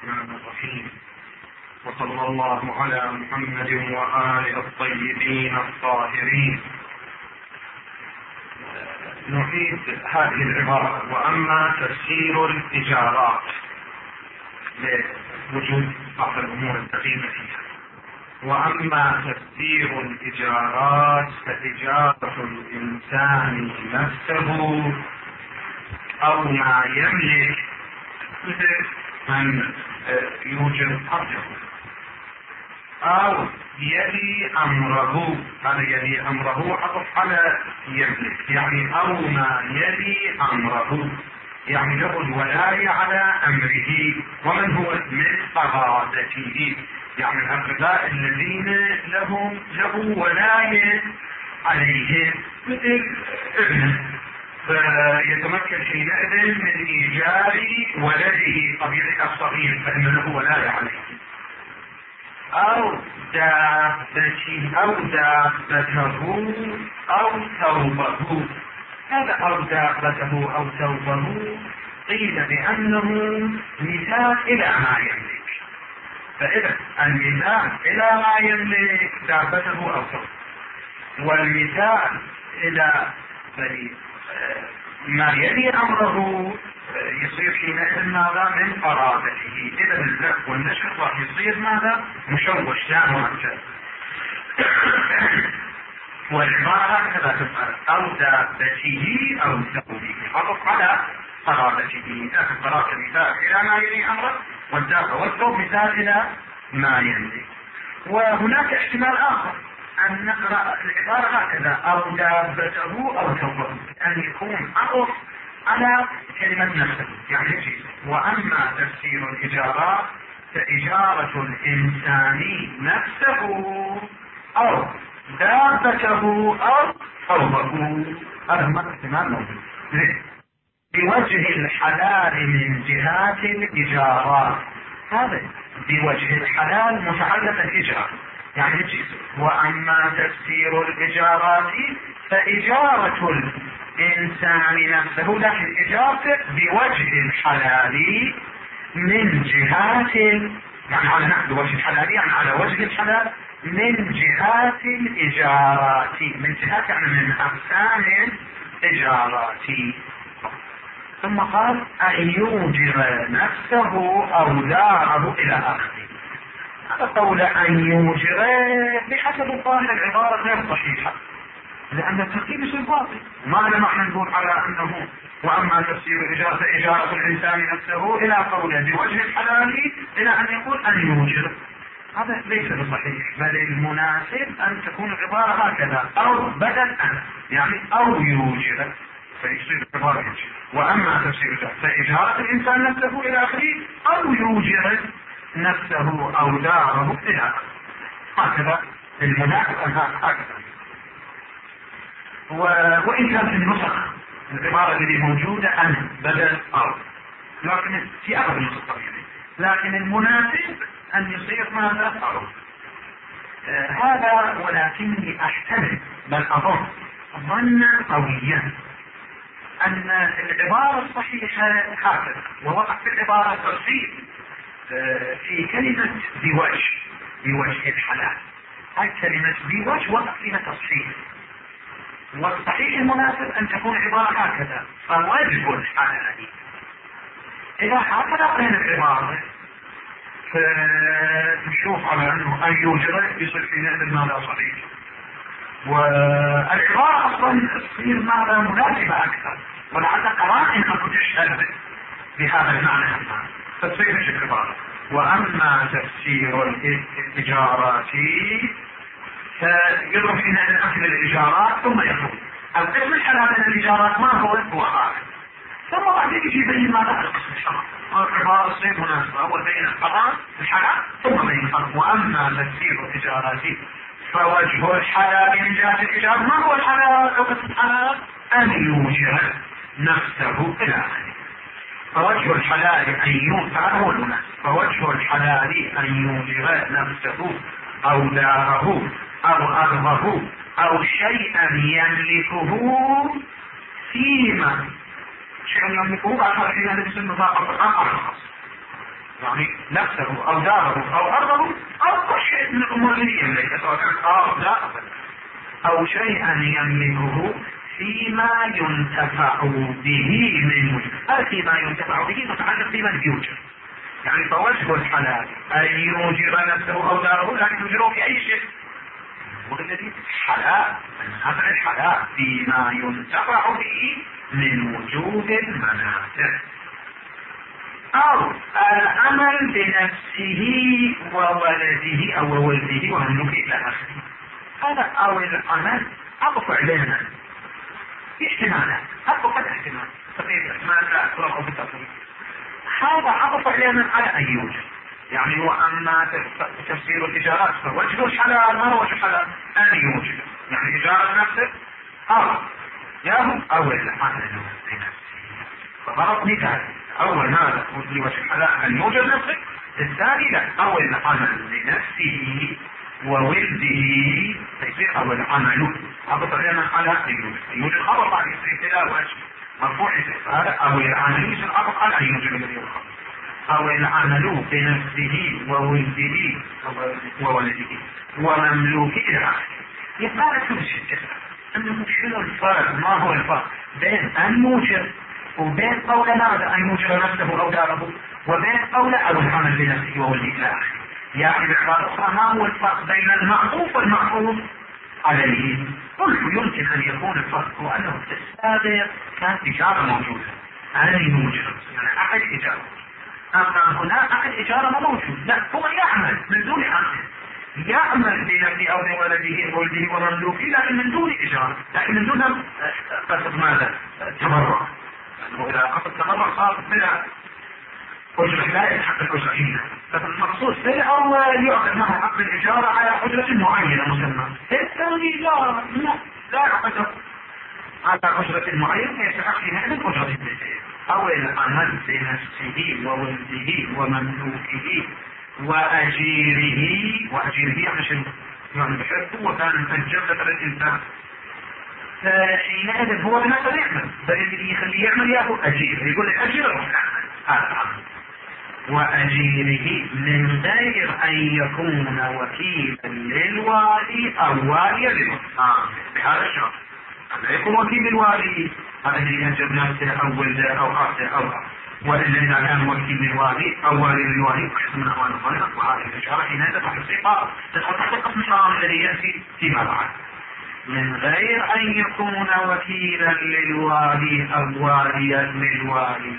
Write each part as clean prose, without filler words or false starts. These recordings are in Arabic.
الرحمن الرحيم. وصلى الله على محمد وآله الطيبين الطاهرين. نعيد هذه العبارة: وأما تفسير الإجارات، لوجود بعض الأمور الدقيقة فيها. وأما تفسير الإجارات فإجارة الإنسان نفسه أو ما يملك، مثل من يوجد قبضه أو يلي أمره. هذا يلي أمره عطف على يملك، يعني أو ما يلي أمره، يعني له الولاية على أمره. ومن هو؟ من قرابته، يعني الأقرباء الذين له ولاية عليهم، مثل ابنه، فيتمكن حينئذ من إيجار ولده طبيعي الصغير، فإن له ولاية عليه. أو دابته أو ثوبه. هذا أو دابته أو ثوبه قيل بأنه مثال إلى ما يملك، فإذا المثال إلى ما يملك دابته أو ثوبه، والمثال إلى ما يلي أمره يصير حينئذ ماذا؟ من قرابته. إذا اللف والنشر راح يصير ماذا؟ مشوش لا مرتب. والعبارة هكذا تفعل: أو دابته أو ثوبه، عطف على قرابته. لكن قرابة مثال إلى ما يلي أمره، والدابة والثوب مثال إلى ما يلي. وهناك احتمال آخر أن نقرأ العبارة هكذا: أو دابته أو ثوبه، أن يكون عطف على كلمة نفسه. يعني يجي: وأما تفسير الإجارات فإجارة الإنسان نفسه أو دابته أو ثوبه. هذا ما احتمال موجود. بوجه الحلال من جهات الإجارات، هذا بوجه الحلال متعلق الإجارة. يعني يجي: وأما تفسير الإجارات فإجارة الإنسان نفسه، لكن إجارته بوجه الحلال من جهات، يعني على نحو وجه الحلال، يعني على وجه الحلال من جهات الإجارات. من جهات يعني من أقسام الإجارات. ثم قال: أن يوجر نفسه أو داره إلى آخره. هذا قول أن يوجر بحسب الظاهر العبارة غير صحيحة، لأن الترتيب يصير باطل. ما معنى نقول على أنه وأما تفسير إجارة الإنسان نفسه إلى قوله بوجه الحلال إلى أن يقول أن يوجر؟ هذا ليس بصحيح، بل المناسب أن تكون العبارة هكذا: أو بدل أن، يعني أو يوجر، فيصير العبارة يوجر. وأما تفسير فإجارة الإنسان نفسه إلى آخره، أو يوجر نفسه أو داره إلى آخره. هكذا المناسب أن هكذا. وإن كانت النسخ العبارة اللي موجودة أن بدل أو، لكن في أغلب النسخ طبيعي، لكن المناسب أن يصير ماذا؟ أو. هذا ولكني أحتمل بل أظن ظنا قويا أن العبارة الصحيحة هكذا، ووقع في العبارة تفصيل في كلمة بوجه الحلال. هاي كلمة بوجه وقع فيها تفصيل، والصحيح المناسب أن تكون عبارة هكذا: فوجه الحلال. إذا هكذا قرأنا العبارة فنشوف على أنه أن يوجد يصير في نقل ماذا صحيح، والعبارة أصلا تصير ماذا مناسبة أكثر، ولعل قرائن أن تشهد بهذا المعنى فتصير هذه العبارة. وأما تفسير الإجارات فيضرب هنا الأمثلة الإجارات، ثم يقول القسم الحلال من الإجارات ما هو هذا، ثم بعدين يجي يبين ماذا القسم الحرام. العبارة تصير مناسبة: أول بين الحلال ثم بين الحرام. وأما تفسير الإجارات فوجه الحلال من جهة الإجارة، ما هو الحلال أو قسم الحلال؟ أن يوجر نفسه إلى آخره. فوجه الحلال أن يوجر، هذا هو المناسب: فوجه الحلال أن يوجر نفسه أو داره أو أرضه أو شيئا يملكه فيما شيئا يملكه. بعد هذا الحين هذا يسمى نطاق القرآن أرخص. يعني نفسه أو داره أو أرضه أو كل شيء من الأمور اللي يملكها، سواء كانت أرض لا أو شيئا يملكه فيما ينتفع به من وجه. هذا فيما ينتفع به متعلق بمن يوجد، يعني فوجه الحلال أن يوجر نفسه أو داره لكن يوجره في أي شيء، والذي حلال النفع الحلال فيما ينتفع به من وجود المنافع، أو العمل بنفسه وولده أو ولده ومملوكه إلى آخره. هذا أو العمل عطف علينا في احتمالات، عطف الاحتمال تقريبا احتمال لا أكثر أو بالتقريب، هذا عطف علينا على أن يوجد. يعني وأما تفسير الإجارات فوجه الحلال ما هو وجه الحلال؟ أن يوجد، يعني إجارة نفسه ياهم أو العمل بنفسه. فضرب مثال، أول هذا لوجه الحلال أن يوجد نفسه، الثاني لا أو العمل لنفسه وولده يصير أو العمل عطف علينا على أن يوجد خبر بعد ابتداء وجه مرفوع هذا أو العمل يصير عطف على أن يوجد الذي هو الخبر، أو العمل بنفسه وولده وولده ومملوكه إلى آخره. يبقى كل شيء أنه شنو الفرق؟ ما هو الفرق بين أن يوجد وبين قول ماذا أن يوجد نفسه أو داره، وبين قول أو العمل بنفسه وولده إلى آخره. يعني بعبارة أخرى ما هو الفرق بين المعطوف والمعطوف عليه؟ قلت يمكن أن يكون الفرق هو أنه في السابق كانت إجارة موجودة أن يوجد، يعني أحد إجارة، أما هنا أحد إجارة ما موجود، لا هو يعمل من دون عمل، يعمل بنفسه أو بولده ومملوكه لكن من دون إجارة، لكن من دون قصد ماذا؟ تبرع. وإذا قصد تبرع صار بلا أجرة لا يلحق الأجرة، فالمقصود في الأول يعقد معه عقد الإجارة على أجرة معينة مسمى، في الثاني لا يعقد على أجرة معينة يستحق فيها من أجرة البيت. أو العمل بنفسه وولده ومملوكه وأجيره يعني شيء يعني بحيث هو كان الجبلة الإنسان، فحينئذ هو بنفسه يعمل، بل اللي يخليه يعمل ياخذ أجير، يقول الأجير روح تعمل هذا العمل. وأجيره من غير أن يكون وكيلا للوالي أو واليا للوالي بهذا الشرط، لا يكون وكيل الوالي هذا اللي ينجب نفسه أو ولده أو أخته أو وإلا إذا كان وكيل للوالي أو والي للوالي أحسن من أموال الغير، وهذه الإشارة حينئذ تحت الصفات تدخل تحت القسم الحرام الذي يأتي فيما بعد. من غير أن يكون وكيلا للوالي أو واليا للوالي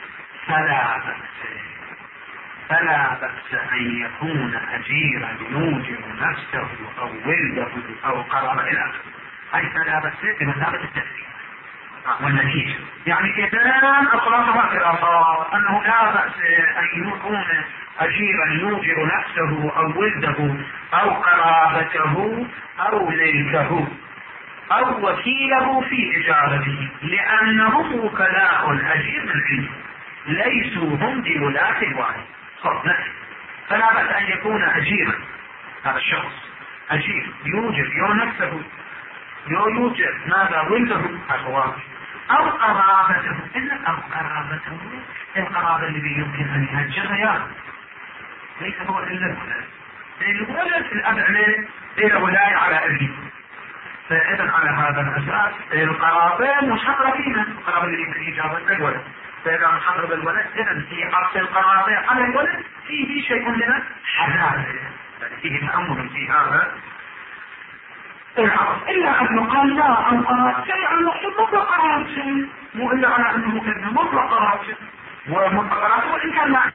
فلا بأس أن يكون أجيرا يوجر نفسه أو ولده أو قرب إلى آخره، أي فلا بأس بمثابة التأثير والنتيجة. يعني إذا الخلاصة في الآثار أنه لا بأس أن يكون أجيرا يوجر نفسه أو ولده أو قرابته أو ملكه أو وكيله في إجارته، لأنهم وكلاء الأجير من عنده ليسوا هم بولاة الوالي. فلا بأس أن يكون أجيرا، هذا الشخص أجير يوجر نفسه يوجر ماذا ولده أخوات أو قرابته، إن أو قرابته القرابة اللي يمكن أن يهجرها يا ليس هو إلا الولد الأب عليه إلى ولاية على أبيه، فإذا على هذا الأساس القرابة محررة فينا، القرابة اللي يمكن إجابة الولد، فإذا محرر بالولد إذن في عقد القرابة على الولد فيه شيء من حلال، فيه تأمل في هذا العرض، إلا أنه قال لا القرابة شيء عن نحن مطلقات مو إلا على أنه كذا مطلقات ومطلقات وإن كان لا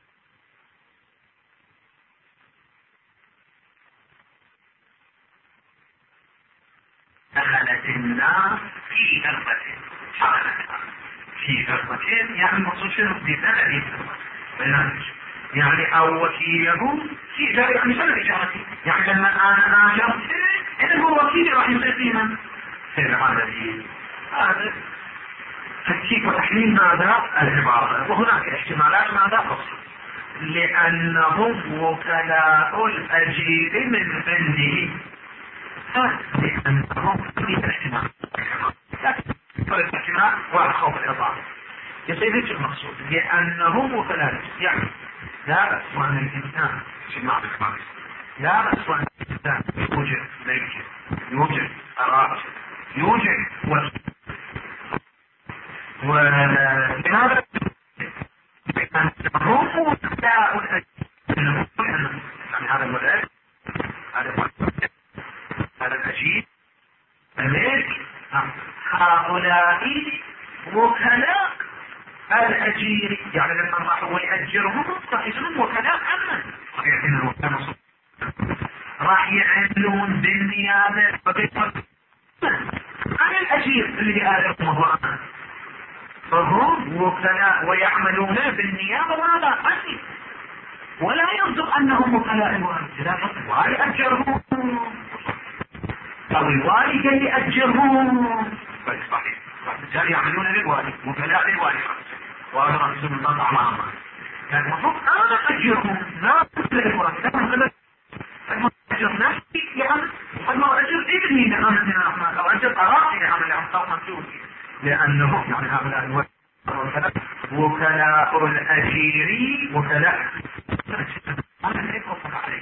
دخلت النار في ذربتين، في ذربتين يعني المقصود شنو بثلاث ذربتين، يعني أو وكيله في إجارة يعني سنة إجارتي، يعني لما أنا أجرت إذا هو وكيلي راح يصير فينا في العالمين. هذا تفكيك وتحليل ماذا العبارة، وهناك احتمالات ماذا تصل، لأنهم وكلاء الأجير من عنده، لأنهم في الاحتمال لكن الاحتمال والخوف الإضافي يصير ليش المقصود، لأنهم وكلاء يعني لا بأس وأن الإنسان لا بأس وأن الإنسان يوجد ملكة، يوجد أراضي، يوجد ولماذا؟ لأن هم وكلاء يعني هذا الولد، هذا الأجيب الملك، هؤلاء وكلاء الأجير، يعني لما راحوا يأجرهم صحيحون وكلاء عنه، صحيح إن الوكلاء راح يعملون بالنيابة عن الأجير اللي آجرهم الله، فهم وكلاء ويعملون بالنيابة وهذا قتل، ولا يصدق أنهم وكلاء الوالد، لا يصدق الوالي أجرهم أو الوالي كي يأجرهم، بل صحيح الرجال يعملون للوالي وكلاء للوالي وهذا رسول الله أعلم، يعني المفروض أنا أجرهم لا للوالي، أنا أجر نفسي يعني أنا أجر ابني لأمن أو أجر أراضي لأمن أمطار مسؤولي، لأنه يعني هؤلاء الوالي وكلاء الأجير وكلاء أنا لا يتوقف عليك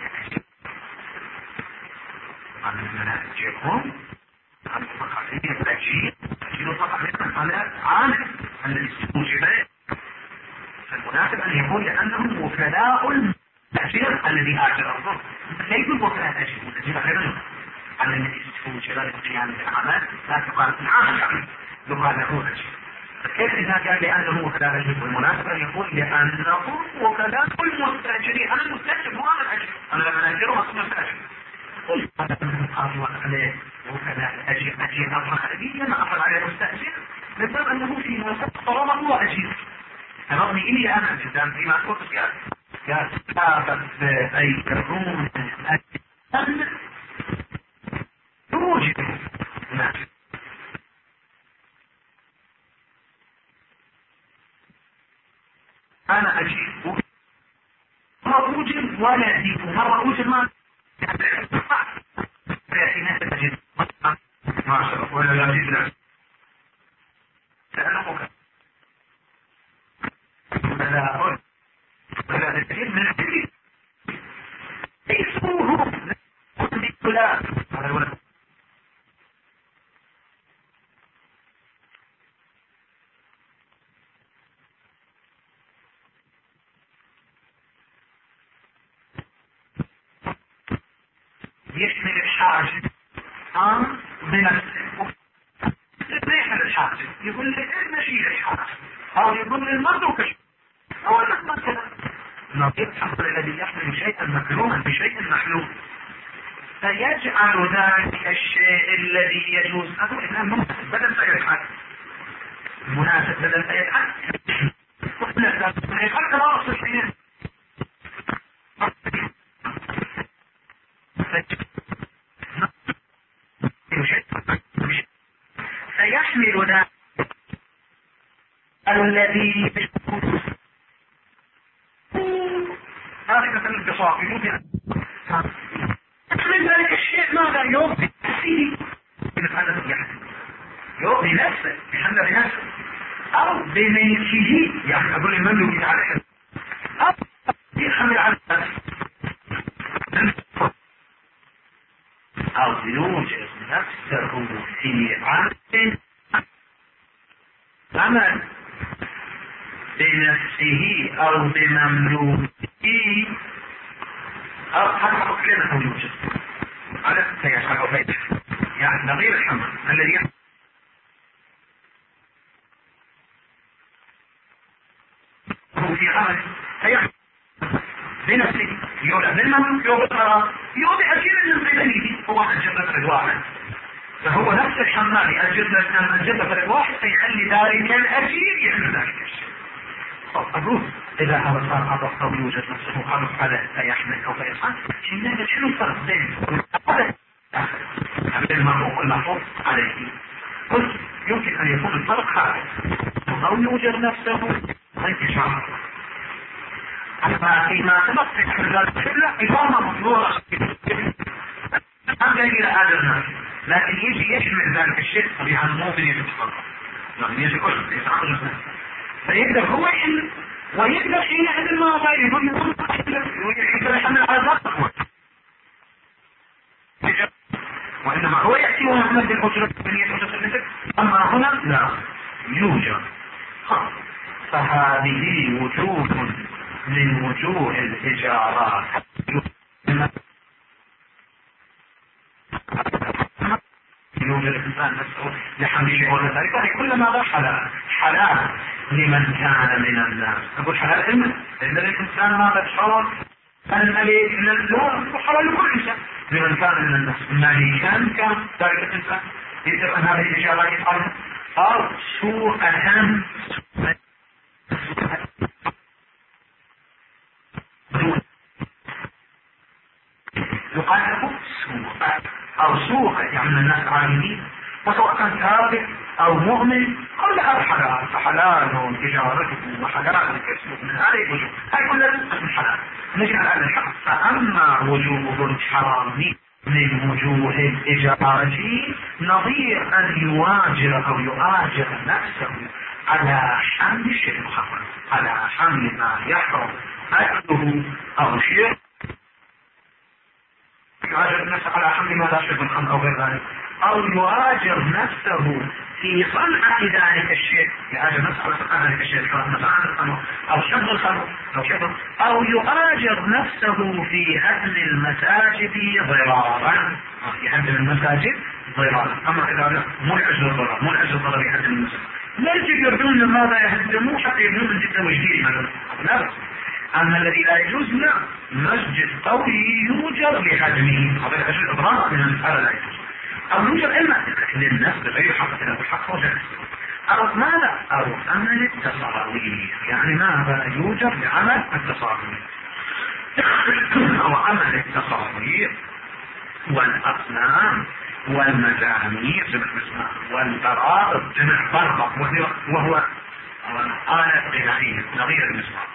أنا أجيرهم أنا أتوقف عليك الأجير يطلق عليهم على عامل الذي استوجب، فالمناسب أن يكون لأنهم وكلاء الأجير الذي آجرهم، ليسوا وكلاء الأجير، الأجير غير عن الذي استوجب للقيام بالعمل، لا تقال العامل يعني يقال له الأجير. كيف إذا كان لأنه وكلاء الأجير؟ والمناسب أن يكون لأنهم وكلاء المستأجرين، أنا المستأجر مو أنا الأجير، أنا لما أجره أصلا مستأجر. قلت هذا من أطلق عليه وكلاء الأجير أجير أطلق عليه لما أطلق عليه المستأجر بسبب أنه في مناسبة طالما هو أجير. أمرني إلي أنا الإنسان فيما قلت يا سابق أي كرون أجير توجد ناس أنا أجيب مرة أوجد ولا أجيب مرة أوجد ما حين تجد ما شرف ولا لا أجيب لا لأنه ولا تجيب من الجديد اسمه لا هذا الولد يحمل الحاجب بنفسه يحمل الحاجب يقول لك ايه نشيل الحاجب او يقول للمرض او مثلا نظير الحمل الذي يحمل شيئا مكروها بشيء محلول فيجعل ذلك الشيء الذي يجوز هذا الإسلام مناسب بدل سيد الحاجب مناسب بدل سيد الحاجب كما أصل الحين فيحمل ذلك الذي هذا مثل البصاق يحمل ذلك الشيء ماذا يوضي يوضي نفسه يحمل بنفسه او بملكه يعني اقول المملوك عليه او يحمل على نفسه او يوجد نفسه في عمل بنفسه او بمملوكه او حتى كلمة يوجد على سيشعر بيته يعني نظير الحمل الذي هو في عمل سيحمل بنفسه يولى بالمملوك يوضع أجير للمدني هو أجر فرد واحد فهو نفس الحمال أجر فرد واحد فيخلي ذلك الأجير يعمل ذلك الشيء. أقول إذا هذا صار عطف أو يوجد نفسه عرف على فيحمل أو فيصعد شنو الفرق بين هذا المحفوظ عليه؟ قلت يمكن أن يكون الفرق هذا أو يوجد نفسه هيك شعر فيما تمسك من ذلك الشلة إضافة مطلوبة هذا إلى هذا الناس لكن يجي يشمل ذلك الشيء طبيعا مو من يتصرف يعني يجي كل يتعرض فيقدر هو يحل ويقدر حينئذ ما يقدر يحمل على ذاته، وإنما هو يأتي ويحمل بالأجرة بنية أجرة النسب. أما هنا لا يوجد. فهذه وجوه من وجوه الإجارات يوجد الإنسان نفسه لحمل شيء ولا ذلك، وهي كلما ذا حلال حلال لمن كان من الناس. أقول حلال إن الإنسان ماذا شرط الملك من اللون وحلال لكل إنسان لمن كان من الناس ملكا كان ذلك الإنسان يجب أن هذه الإجارات يفعلها أو سوء أهم يقال له سوء أو سوء يعني الناس عالمين، وسواء كان كافر أو مؤمن كل هذا حلال. فحلال تجارته وحلال كسبه من هذه الوجوه، هاي كلها من حلال. نجي على الحق. فأما وجوه الحرام من وجوه الإجارة نظير أن يواجر أو يؤاجر نفسه على حمل شيء محرم، على حمل ما يحرم أكله أو شيء، يؤاجر نفسه على حمل ما لا شرب الخمر أو غير ذلك، أو يؤاجر نفسه في صنعة ذلك الشيء، يؤاجر نفسه على صنعة ذلك الشيء أو شرب الخمر أو يؤاجر نفسه في هدم المساجد ضرارا، في هدم المساجد ضرارا. أما إذا مو لأجل الضرر، مو لأجل الضرر يهدم المساجد، نرجع يردون لماذا يهدموه حتى يبنون من جدا وجديد مثلا، لا بس. أما الذي لا يجوز لا مسجد قوي يوجر لهدمه، هذا الأجل إضرار من المسألة لا يجوز، أو يوجر إما للناس بغير حق إلا بالحق وجه، أو ماذا؟ أو عمل التصاوير، يعني ماذا يوجر لعمل التصاوير أو عمل التصاوير والأصنام والمزامير جمع مسمار والبرائض جمع بربط وهو آلة غنائية نظير المسمار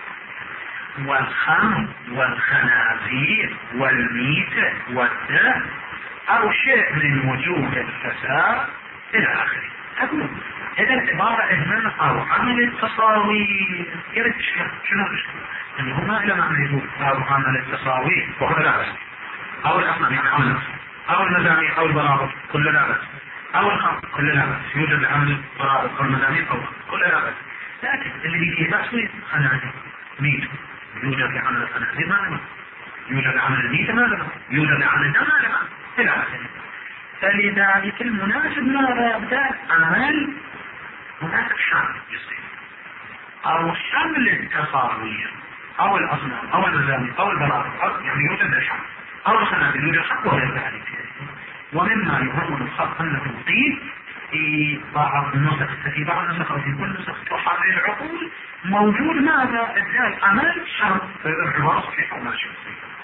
والخمر والخنازير والميتة والدم أو شيء من وجوه الفساد إلى آخره. أقول إذا العبارة إهمال أو عمل التصاوير يرد شنو المشكلة؟ يعني هما إلى معنى يقول أو عمل التصاوير وهذا لا بأس، أو الأصنام يعني عمل الأصنام، أو المزامير أو البرابط كل لا بأس، أو الخمر كل لا بأس، يوجد لعمل البرابط أو المزامير أو كل لا بأس. لكن اللي فيه بأس وين؟ خنازير ميت يوجد لعمل الخنازير ما لما يوجد لعمل الميت ما لما يوجد لعمل الدم ما لما إلى آخره. فلذلك المناسب ماذا يبدأ عمل مناسب حامل يصير أو حمل التصاوير أو الأصنام أو المزامير أو البرابط أو يعني يوجد الحمل أو الخنازير يوجد حق وغير ذلك. ومما يهم الخط أنه قيل في بعض النسخ أو في كل نسخ تحرر العقول موجود ماذا إزاي عمل شرط العبارة صحيحة وما شيء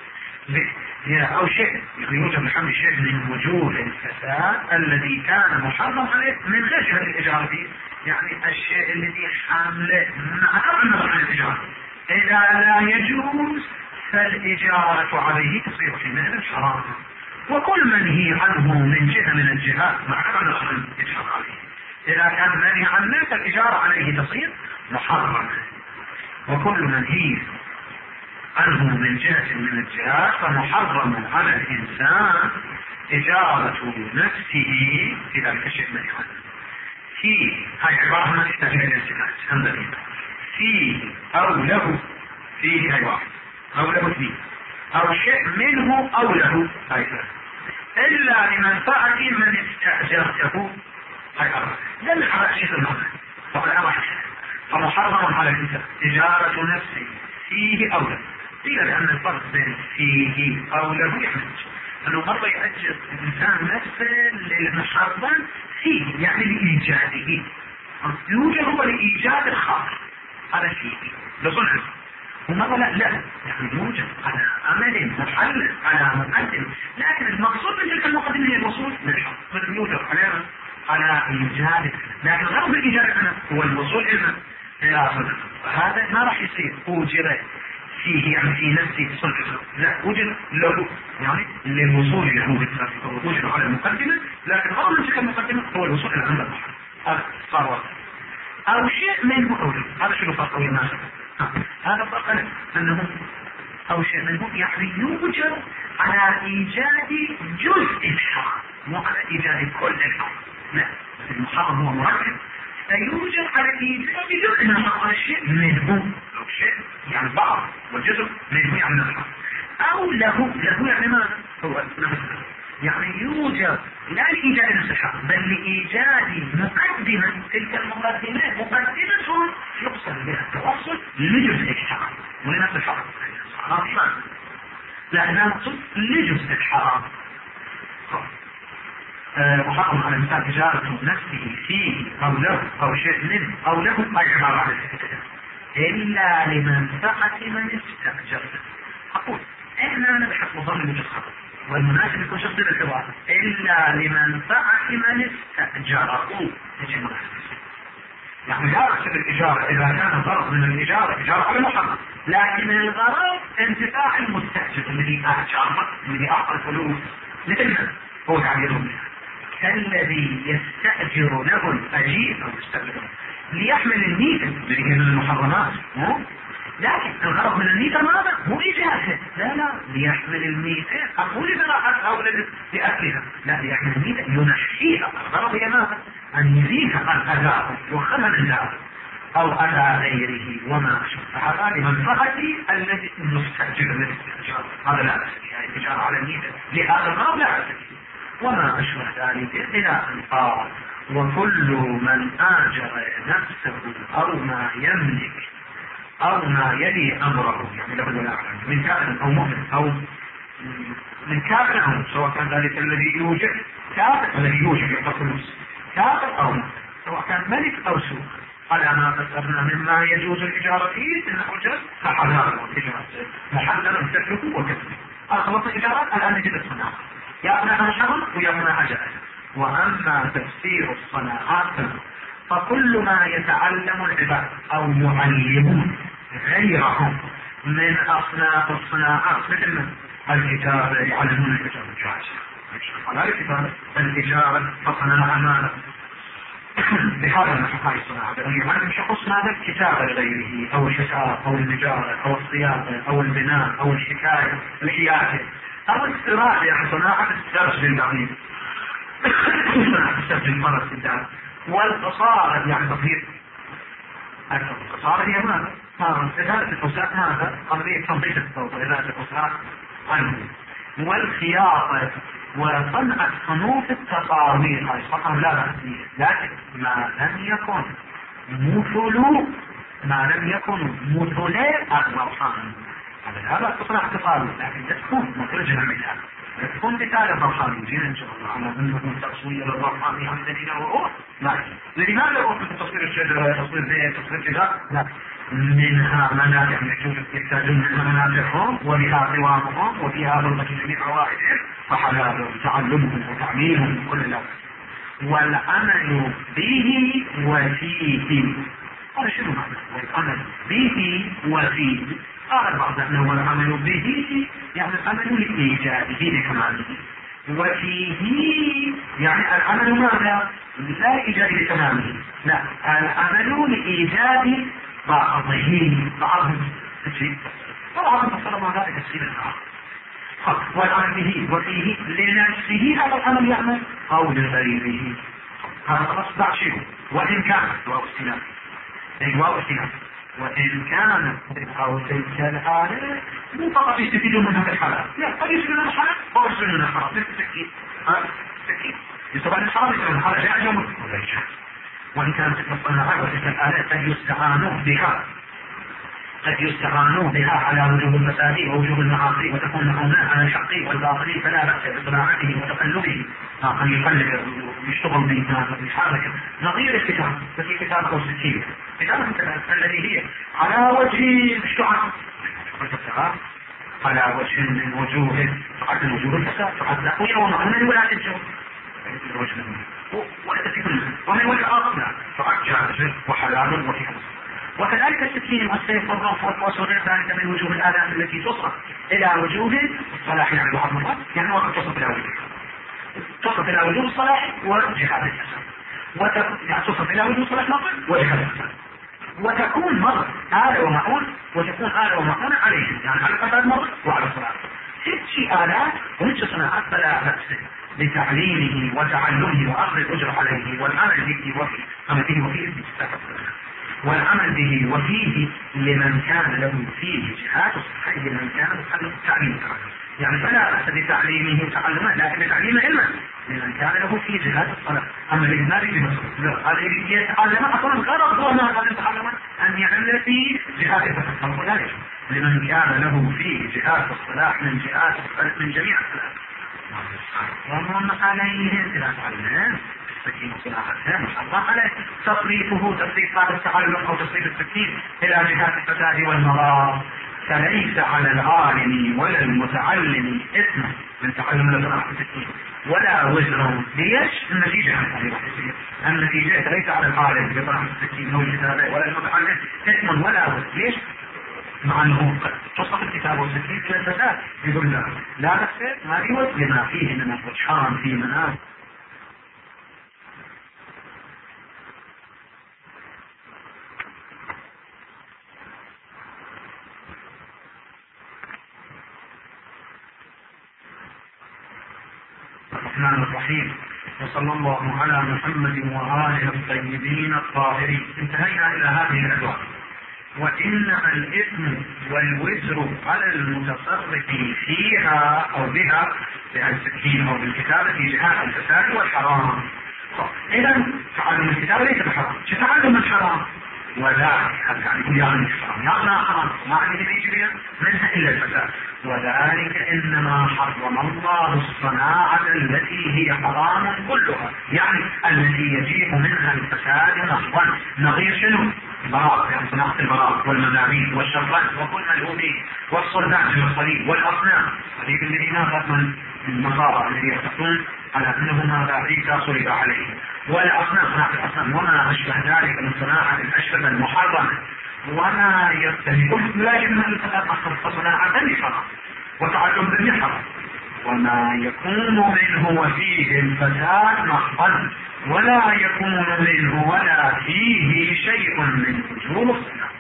أو شيء يوجد محمل شيء من وجوه الفساد الذي كان محرم عليه من غير شهر الإجارة فيه، يعني الشيء الذي حامله مع النظر عن الإجارة إذا لا يجوز فالإجارة عليه تصير حينئذ حرام، وكل منهي عنه من جهة من الجهات مع النظر عن الإجارة عليه إذا كان منهي عنه فالإجارة عليه تصير محرمة، وكل منهي عنه من جهة من الجهات فمحرم على الإنسان إجارة نفسه في ذلك الشيء من عنه. فيه هاي عبارة ما تحتاج إلى الانسكاج فيه أو له، فيه هاي واحد أو له فيه أو شيء منه أو له هاي إلا لمنفعة من استأجرته هاي أربعة لم يحرق شيء المعنى فقد أربعة فمحرم على الإنسان إجارة نفسه فيه أو له. قيل لأن الفرق بين فيه أو له يحمل أنه مرة يأجر الإنسان نفسه للمحرم فيه يعني لإيجاده، يوجد هو لإيجاد الخاطر هذا فيه لصنعه، ومرة لا يعني يوجد على عمل محل على مقدم، لكن المقصود من تلك المقدمة هي الوصول للحق مثل يوجد على إيجاد، لكن غرض الإيجاد هو الوصول إلى صنعه. هذا ما راح يصير أوجر فيه يعني في نفسه صنعه، لا وجد له يعني للوصول إلى وجد على المقدمة، لكن غرض من تلك المقدمة هو الوصول إلى عمل المحل. هذا صار واضح. أو شيء منه أولي، هذا شنو فرق أولي الناس هذا فرق أنهم أو شيء منهم يعني يوجد على إيجاد جزء الحرام مو على إيجاد كل الحرام. لا، المحرم هو مركب، فيوجد على إيجاد جزء من الحرام، الشيء منه أو شيء يعني بعض والجزء منه يعني الحرام، أو له يعني ماذا؟ هو نفسه، يعني يوجد لا لإيجاد نفس الحرام بل لإيجاد مقدمة. تلك المقدمات مقدمة يقصد بها التوصل لجزء الحرام ولنفس الحرام. لا، لا نقصد لجزء الحرام. محرم على الإنسان تجارة نفسه فيه أو له أو شيء منه أو له ما يعبر عن الاستئجار إلا لمنفعة من استأجر. أقول إحنا نبحث مظن وجود خطأ، والمناسب يكون شخص للحوار إلا لمنفعة من استأجره. يعني لا يحسب الإجارة إذا كان الغرض من الإجارة إجارة على محرم، لكن الغرض انتفاع المستأجر الذي أجر الذي أعطى الفلوس مثل هو تعبيرهم كالذي يستأجر له الأجير أو يستأجر ليحمل الميتة اللي هي المحرمات، لكن الغرض من الميتة ماذا؟ مو إجازة، لا ليحمل الميتة أقول لراحة أو لأكلها، لا ليحمل الميتة ينحيها. الغرض هي ماذا؟ أن يزيد عن أذاه وخمل الله أو أذى غيره وما أشبه هذا لمنفعة الذي المستأجر الذي استأجر. هذا لا بأس يعني التجارة على الميتة لهذا الغرض لا بأس، وما أشبه ذلك إلى أن قال وكل من آجر نفسه أو ما يملك أو ما يلي أمره يعني له ولا أعلم من كافر أو مؤمن أو من كافر أو سواء كان ذلك الذي يوجد كافر الذي يوجد يعطى فلوس كافر أو مؤمن سواء كان ملك أو سوق على ما قدرنا مما يجوز الإجارة فيه إن حجر فحلال الإجارة محلل تكلفه وكسبه. خلص الإجارات الآن نجد الصناعة يا أبناء محرم ويا أبناء جائز. وأما تفسير الصناعات فكل ما يتعلم العباد أو يعلمون غيرهم من أصناف الصناعات مثل الكتابة يعلمون الكتابة الجاهزة على الكتابة التجارة فصناعة ماذا بهذا النحو الصناعة يعلم شخص ماذا الكتابة لغيره أو الحساب أو النجارة أو الصياغة أو البناء أو الحكاية أو الصراحة يعني صناعة السرج للبعيد صناعة السرج للمرض في الدار والقصارى يعني تطهير القصارى هي ماذا؟ إزالة الفساد ماذا؟ قضية تنظيف الثوب وإزالة الفساد عنه والخياطة وصنع صنوف التصاوير هذه صنعة لا بأسية لكن ما لم يكن مثل الروحان هذا تصنع تصاوير لكن تكون مخرجها منها تكون مثال الروحاني جينا إن شاء الله على أنه تصوير الروحاني عن دليل وروح لكن لماذا يروح في تصوير الشجرة تصوير زي تصوير الجزاء لا منها منافع يحتاجون منها منافعهم وبها قوامهم وفيها ضربة جميع عوائدهم فحلال تعلمهم وتعليمهم كل ذلك والعمل به وفيه. هذا شنو معنى والعمل به وفيه؟ قال بعض أنه والعمل به يعني العمل لإيجاده لكماله وفيه يعني العمل ماذا؟ لا لإيجاد لكماله لا العمل لإيجاد بعضهم تفسير طبعا فصل مع ذلك تفسير الآخر والعمل به وفيه لنفسه هذا العمل يعمل أو لغيره هذا أصبع شيء وإن كان وإن كان أو تلك الحالة مو فقط يستفيدون من هذا الحالة لا قد يستفيدون من الحالة أو يستفيدون من الحرام تكيد يستفيد من الحرام يستفيد من الحالة جاء جمع ولا يجاء وإن كانت الصناعات وتلك الآلات قد يستعانوا بها على وجوه المساوئ ووجوه المعاصي وتكون مهونات على الحق والباطل فلا بأس بصناعته وتقلبه أن يقلب ويشتغل بحركة نظير الكتاب في كتاب أو سكين كتاب الذي هي على وجه الشعر على وجه من وجوه فقط من وجوه الفساد فقط لا ويوم من ولا تنشر ومن وجه آخر فقط جائز وحلال وفي وكذلك السكين والسيف والرمح والقوس وغير ذلك من وجوه الآلات التي تصرف إلى وجوه الصلاح يعني بعض المرات يعني وقت تصرف إلى وجوه الصلاح وجهاد الفساد يعني تصرف إلى وجوه الصلاح نقل وجهاد الفساد وتكون مرة آلة ومعون، وتكون آلة ومعون عليهم، يعني على الفساد مرة وعلى الصلاة. هيك آلات وهيك صناعات فلا بأس بتعليمه وتعلمه وأخذ الأجر عليه والعمل به وفيه، والعمل به وفيه لمن كان له فيه جهات الصحيح، لمن كان له تعليم. يعني فلا بأس بتعليمه وتعلمه، لكن بتعليمه علما لمن كان له فيه جهات الصلاة. أما اللي ما بيجي هذا يتعلم أصلا غرض هو ما قال يتعلم أن يعمل في جهات الصلاة، ذلك لمن كان له فيه جهات الصلاح من جهات من جميع الصلاة. ومن عليه إذا تعلم السكين صلاحتها ما شاء الله عليه تصريفه تصريف هذا التعلم أو تصريف السكين إلى جهات الفساد والمرار، فليس على العالم ولا المتعلم إثم من تعلم الصلاح السكين ولا وزر. ليش؟ النتيجة النتيجة ليس على العالم بطرح السكين أو الكتابة ولا المتعلم إثم ولا وزر. ليش؟ مع أنه تصف الكتاب والسكين إلى الفساد، يقول لا تفسد ما يوز لما فيه من الرجحان في منام. الرحمن الرحيم، وصلى الله على محمد وآله الطيبين الطاهرين. انتهينا إلى هذه الأدوار. وإنما الإثم والوزر على المتصرف فيها أو بها بالسكين أو بالكتابة في جهات الفساد والحرام. إذا تعلم الكتابة ليس بحرام، تعلم الحرام وذلك يعني حرام ما عندي يجري منها إلا الفساد. وذلك إنما حرم الله الصناعة التي هي حرام كلها، يعني التي يجيء منها الفساد محضا. نظير شنو؟ البراء، يعني صناعة البراء والمذابين والشرطان وكل الهودي والصلبان والصليب والأصنام، صليب الذين من النصارى الذي يعتقدون على أنه ماذا عيسى صلب عليه، والأصنام صناعة الأصنام وما أشبه ذلك من صناعة الأشبه المحرمة وما يستهدف لا يمكن الفساد أصلا صناعة حرام وتعلم به حرام، وما يكون منه وفيه الفساد محضا ولا يكون منه ولا فيه شيء من وجوب الصناعة.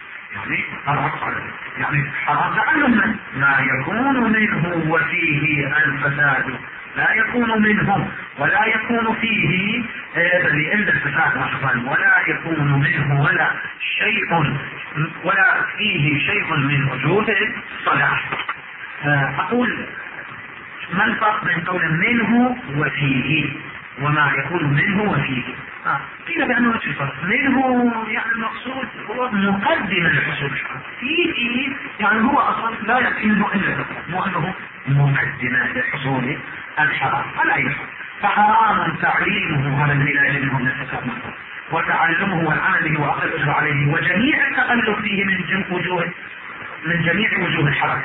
يعني حرام تعلم ما يكون منه وفيه الفساد لا يكون منه ولا يكون فيه لأن الفساد محضا ولا يكون منه ولا شيء ولا فيه شيء من وجوب الصلاح. أقول ما الفرق بين قول منه وفيه وما يكون منه وفيه؟ قيل بأنه الفرق منه يعني المقصود هو مقدم لحصول الحرام، فيه يعني هو أصلا لا يكفيه إلا الفساد، مو أنه مقدمة لحصول الحرام على أي حال. فحرام تعليمه على العلاج منه من الفساد وتعلمه والعمل به وأخذ الأجر عليه وجميع التقلب فيه من جميع وجوه الحركة.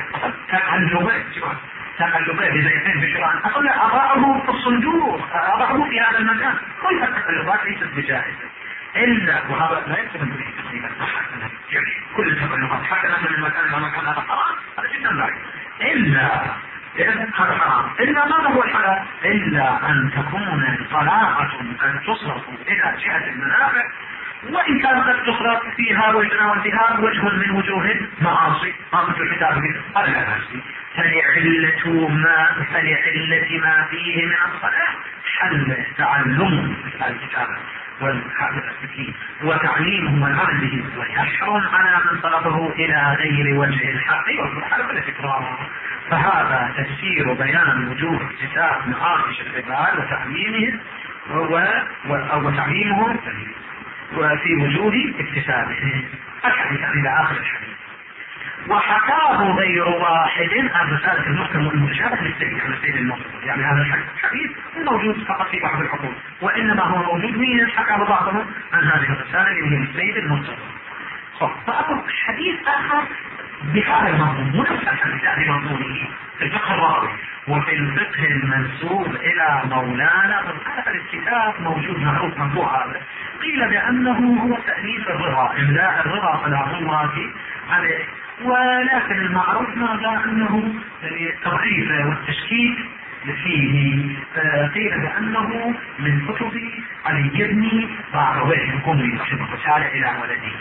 تقلبات بزيتين بشران أقول أضعه في الصندوق، أضعه في هذا المكان، كل التقلبات ليست بجائزة إلا، وهذا لا يكون به كل التقلبات حتى نحن من المكان إلى مكان هذا حرام، هذا جدا لا إلا هذا حرام. إلا ماذا هو الحلال؟ إلا أن تكون طلاقة أن تصرف إلى جهة المنافع، وإن كان قد تصرف فيها ويتناول فيها وجه من وجوه المعاصي في الكتاب هذا لا بأس. فلعلة ما فيه من الصلاح حل تعلمه مثل الكتابة والحكيم وتعليمه والعمل به، ويحرم على من طلبه إلى غير وجه الحق والحرف الإكرام. فهذا تفسير بيان وجوه اكتساب معايش العباد وتعليمهم وتعليمهم وفي وجوه اكتسابهم. الحديث إلى آخر الحديث. وحكاه غير واحد الرسالة المحكم والمتشابه للسيد المصدر، يعني هذا الحديث موجود فقط في بعض العقول، وإنما هو موجود من حكاه بعضهم عن هذه الرسالة اللي هي للسيد المصدر. فأقول حديث آخر بهذا المضمون ونفس الحديث بمضمونه في الفقه الراوي وفي الفقه المنسوب إلى مولانا. هذا الكتاب موجود معروف موضوع هذا، قيل بأنه هو تأليف الرضا، إملاء الرضا كلام الله عليه، ولكن المعروف ماذا أنه التضعيف والتشكيك فيه. قيل بأنه من كتب علي بن بارويه يكون رسالة إلى ولده،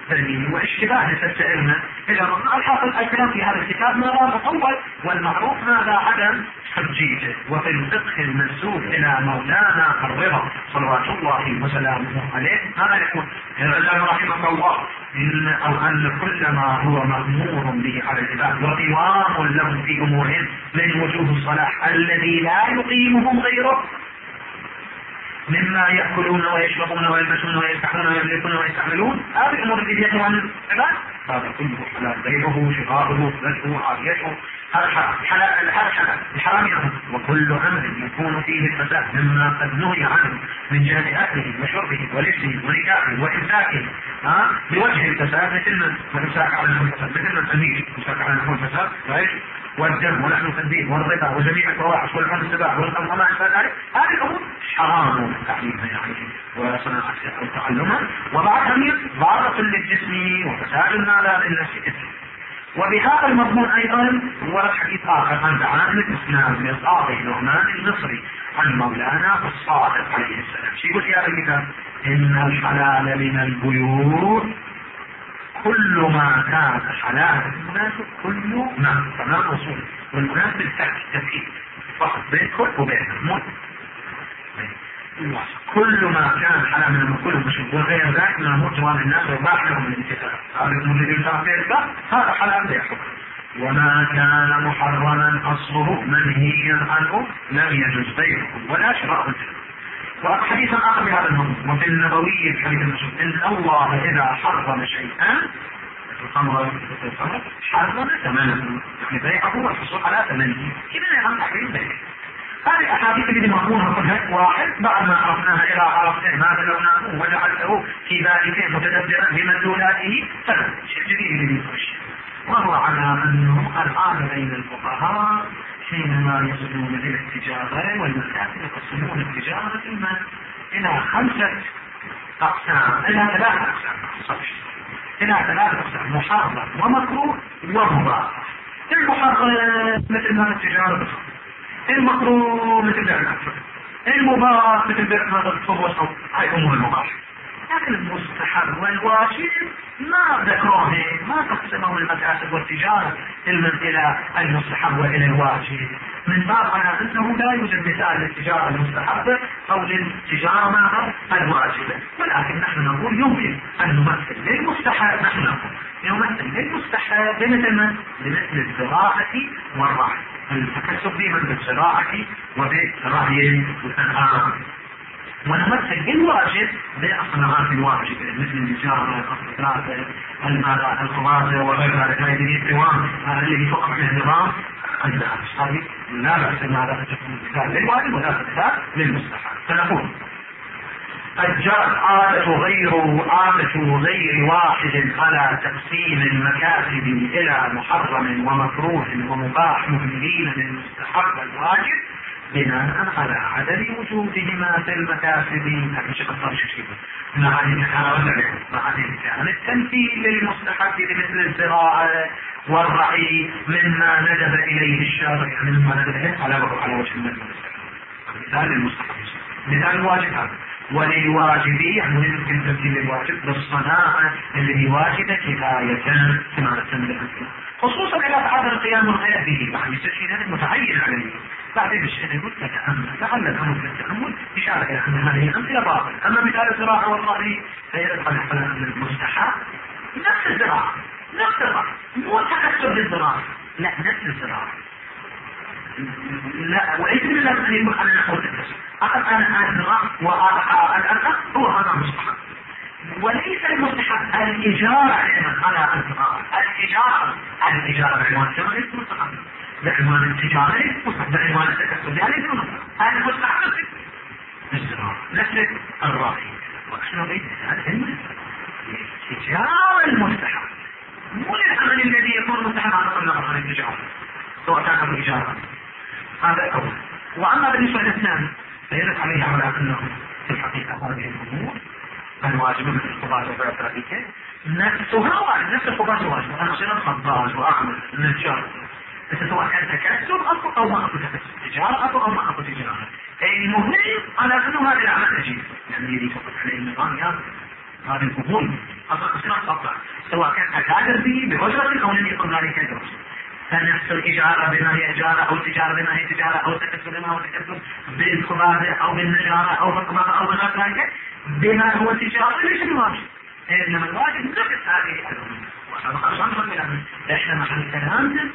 دليل واشتباه لتسائلنا إذا الحاصل الكلام في هذا الكتاب ما لا تطول، والمعروف ماذا عدم حجيته. وفي الفقه المنسوب إلى مولانا الرضا صلوات الله وسلامه عليه ماذا يقول؟ العلماء رحمه الله أن كل ما هو مأمور به على العباد وقوام لهم في أمورهم من وجوه الصلاح الذي لا يقيمهم غيره مما يأكلون ويشربون ويلبسون ويفتحون ويملكون ويستعملون، هذه الأمور التي يجب عن العباد هذا كله حلال، غيره شرابه فلسه عافيته هذا حلال. الحرام يأخذ. وكل أمر يكون فيه الفساد مما قد نهي عنه من جهة أكله وشربه ولبسه ونكاحه وإمساكه بوجه الفساد مثل الإمساك على نحو الفساد، مثل التمييز الإمساك على نحو الفساد والدم ولحم الخنزير والربا وجميع الفواحش والعمل السباع والخمر وما أشبه ذلك، هذه الأمور حرام تحريمها يعني وصناعتها أو تعلمها، وبعدها ضارة للجسم وفساد ماذا للنفس. وبهذا المضمون أيضا ورد حديث آخر عن عن الإسلام بإسقاط النعمان المصري عن مولانا الصادق عليه السلام. شو يقول في هذا الكتاب؟ إن الحلال من البيوت كل ما كان حلالا الناس كل ما تمام أصول والمناسب التأكيد فقط بين كل وبين الموت كل ما كان حلال من المأكول والمشروب وغير ذلك من الموت جوان الناس وباح لهم الانتفاع، هذا الذي ينفع في الباب هذا حلال بيحكم. وما كان محرما أصله منهيا عنه لم يجوز بيعه ولا شراءه. وحديث آخر بهذا الموضوع وفي النبوي الحديث المشهور إن الله إذا حرم شيئا الخمر حرم ثمنه يعني بيعه والحصول على ثمنه كذا يعمل تحريم بيعه. هذه الأحاديث اللي مضمونها كلها واحد بعد ما عرفناها إلى عرفته ما بلغناه وجعلته في بالك متدبرا بمدلولاته شيء جديد اللي يخش، وهو على أنه الآن بين الفقهاء حينما يصلون إلى التجارة والمكاسب يقسمون التجارة إلى 5 أقسام إلى 3 أقسام إلى 3 أقسام محرم ومكروه ومباح. المحرم مثل ما التجارة، المكروه مثل بيع الأكل، المباح مثل بيع هذا الصوب والصوب، هاي أمور المباح. لكن المستحب والواجب ما ذكروه ما تقسمه المكاسب والتجارة إلى المستحب وإلى الواجب من باب على أنه لا يوجد مثال للتجارة المستحبة أو للتجارة ماذا الواجبة، ولكن نحن نقول يمكن أن نمثل للمستحب، نحن نقول يمثل للمستحب بمثل الزراعة والرعي، التكسب بهم بالزراعة وبالرعي والأنعام، ونمثل بالواجب بأصناعات الواجب مثل التجارة الخضار وغير ذلك هذه القوام الذي فقط من النظام الناس، هذه لا بأس أن هذا تكون مثال للواجب ولا مثال للمستحب. فنقول الجار عادة غير واحد على تقسيم المكاسب إلى محرم ومكروه ومباح مهملين للمستحب والواجب بناء على عدم وجودهما في المكاسب. مش قصر شيء مع الإمكان التمثيل للمستحب بمثل الزراعة والرعي مما ندب إليه الشارع يعني مما ندب إليه على وجه مثال المستحب مثال الواجب هذا. وللواجب يعني يمكن تمثيل للواجب بالصناعة اللي واجبة كفاية كما نسمى خصوصا إذا تعذر القيام الغير به يعني شيء متعين عليه. بعدين الشيء يقول تتأمل لعل الأمر في التأمل إشارة إلى أن هذه أمثلة باطلة. أما مثال الزراعة والرعي فيدخل على أن المستحب نفس الزراعة نفس الرعي مو تكسب للزراعة لا نفس الزراعة لا وليس من لازم أن يكون على نحو التكسب أقل أنا أزرع والأرقى هو هذا المستحب وليس المستحب الإجارة على الزراعة. الإجارة بعنوان الزراعة ليس مستحب بعنوان التجارة ليس مستحب بعنوان التكسب ليس مستحب المستحب الزراعة نفس الرعي. وأحنا نريد مثال التجارة المستحب مو للعمل الذي يكون مستحب على طريق عن التجارة سواء كانت الإجارة هذا أول. وأما بالنسبة للثاني فيرد عليه على أنه في الحقيقة هذه الأمور الواجب من الخباز وبعثاتك نفسها واجب نفس الخباز واجب. أنا أصير خباز وأعمل نجار سواء كان تكسب أو ما أكو تكسب تجارة أو ما أكو تجارة المهم على أنه هذا العمل أجيب يعني يريد فقط عليه النظام هذا القبول أصلا تطلع سواء كان أتاجر به بأجرة أو لم يكن ذلك أجرة. فنفس الإجارة بما هي إجارة أو تجارة بما هي تجارة أو تكسب بما هو تكسب بالقبابة أو بالنجارة أو بالقبابة أو بغير ذلك بما هو تجارة ليس بواجب، إنما الواجب نفس هذه الأمور. إحنا محل الكلام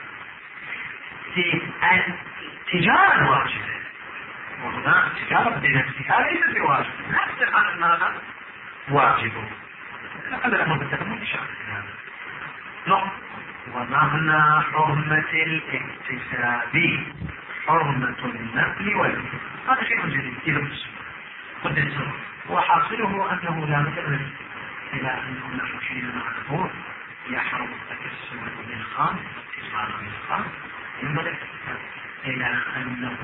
في التجارة الواجبة، وهناك تجارة بنفسها ليست بواجب، نفس الأمر ماذا؟ واجب. لقد الأمر بالتكلم بشأن هذا. ومعنى حرمة الاكتساب حرمة النقل والنقل، هذا شيء جديد يلبس قد يصير، وحاصله أنه لا مثل إلى أنه نحن حينما نقول يحرم التكسب بالخام واتصال بالخام ينبغي إلى أنه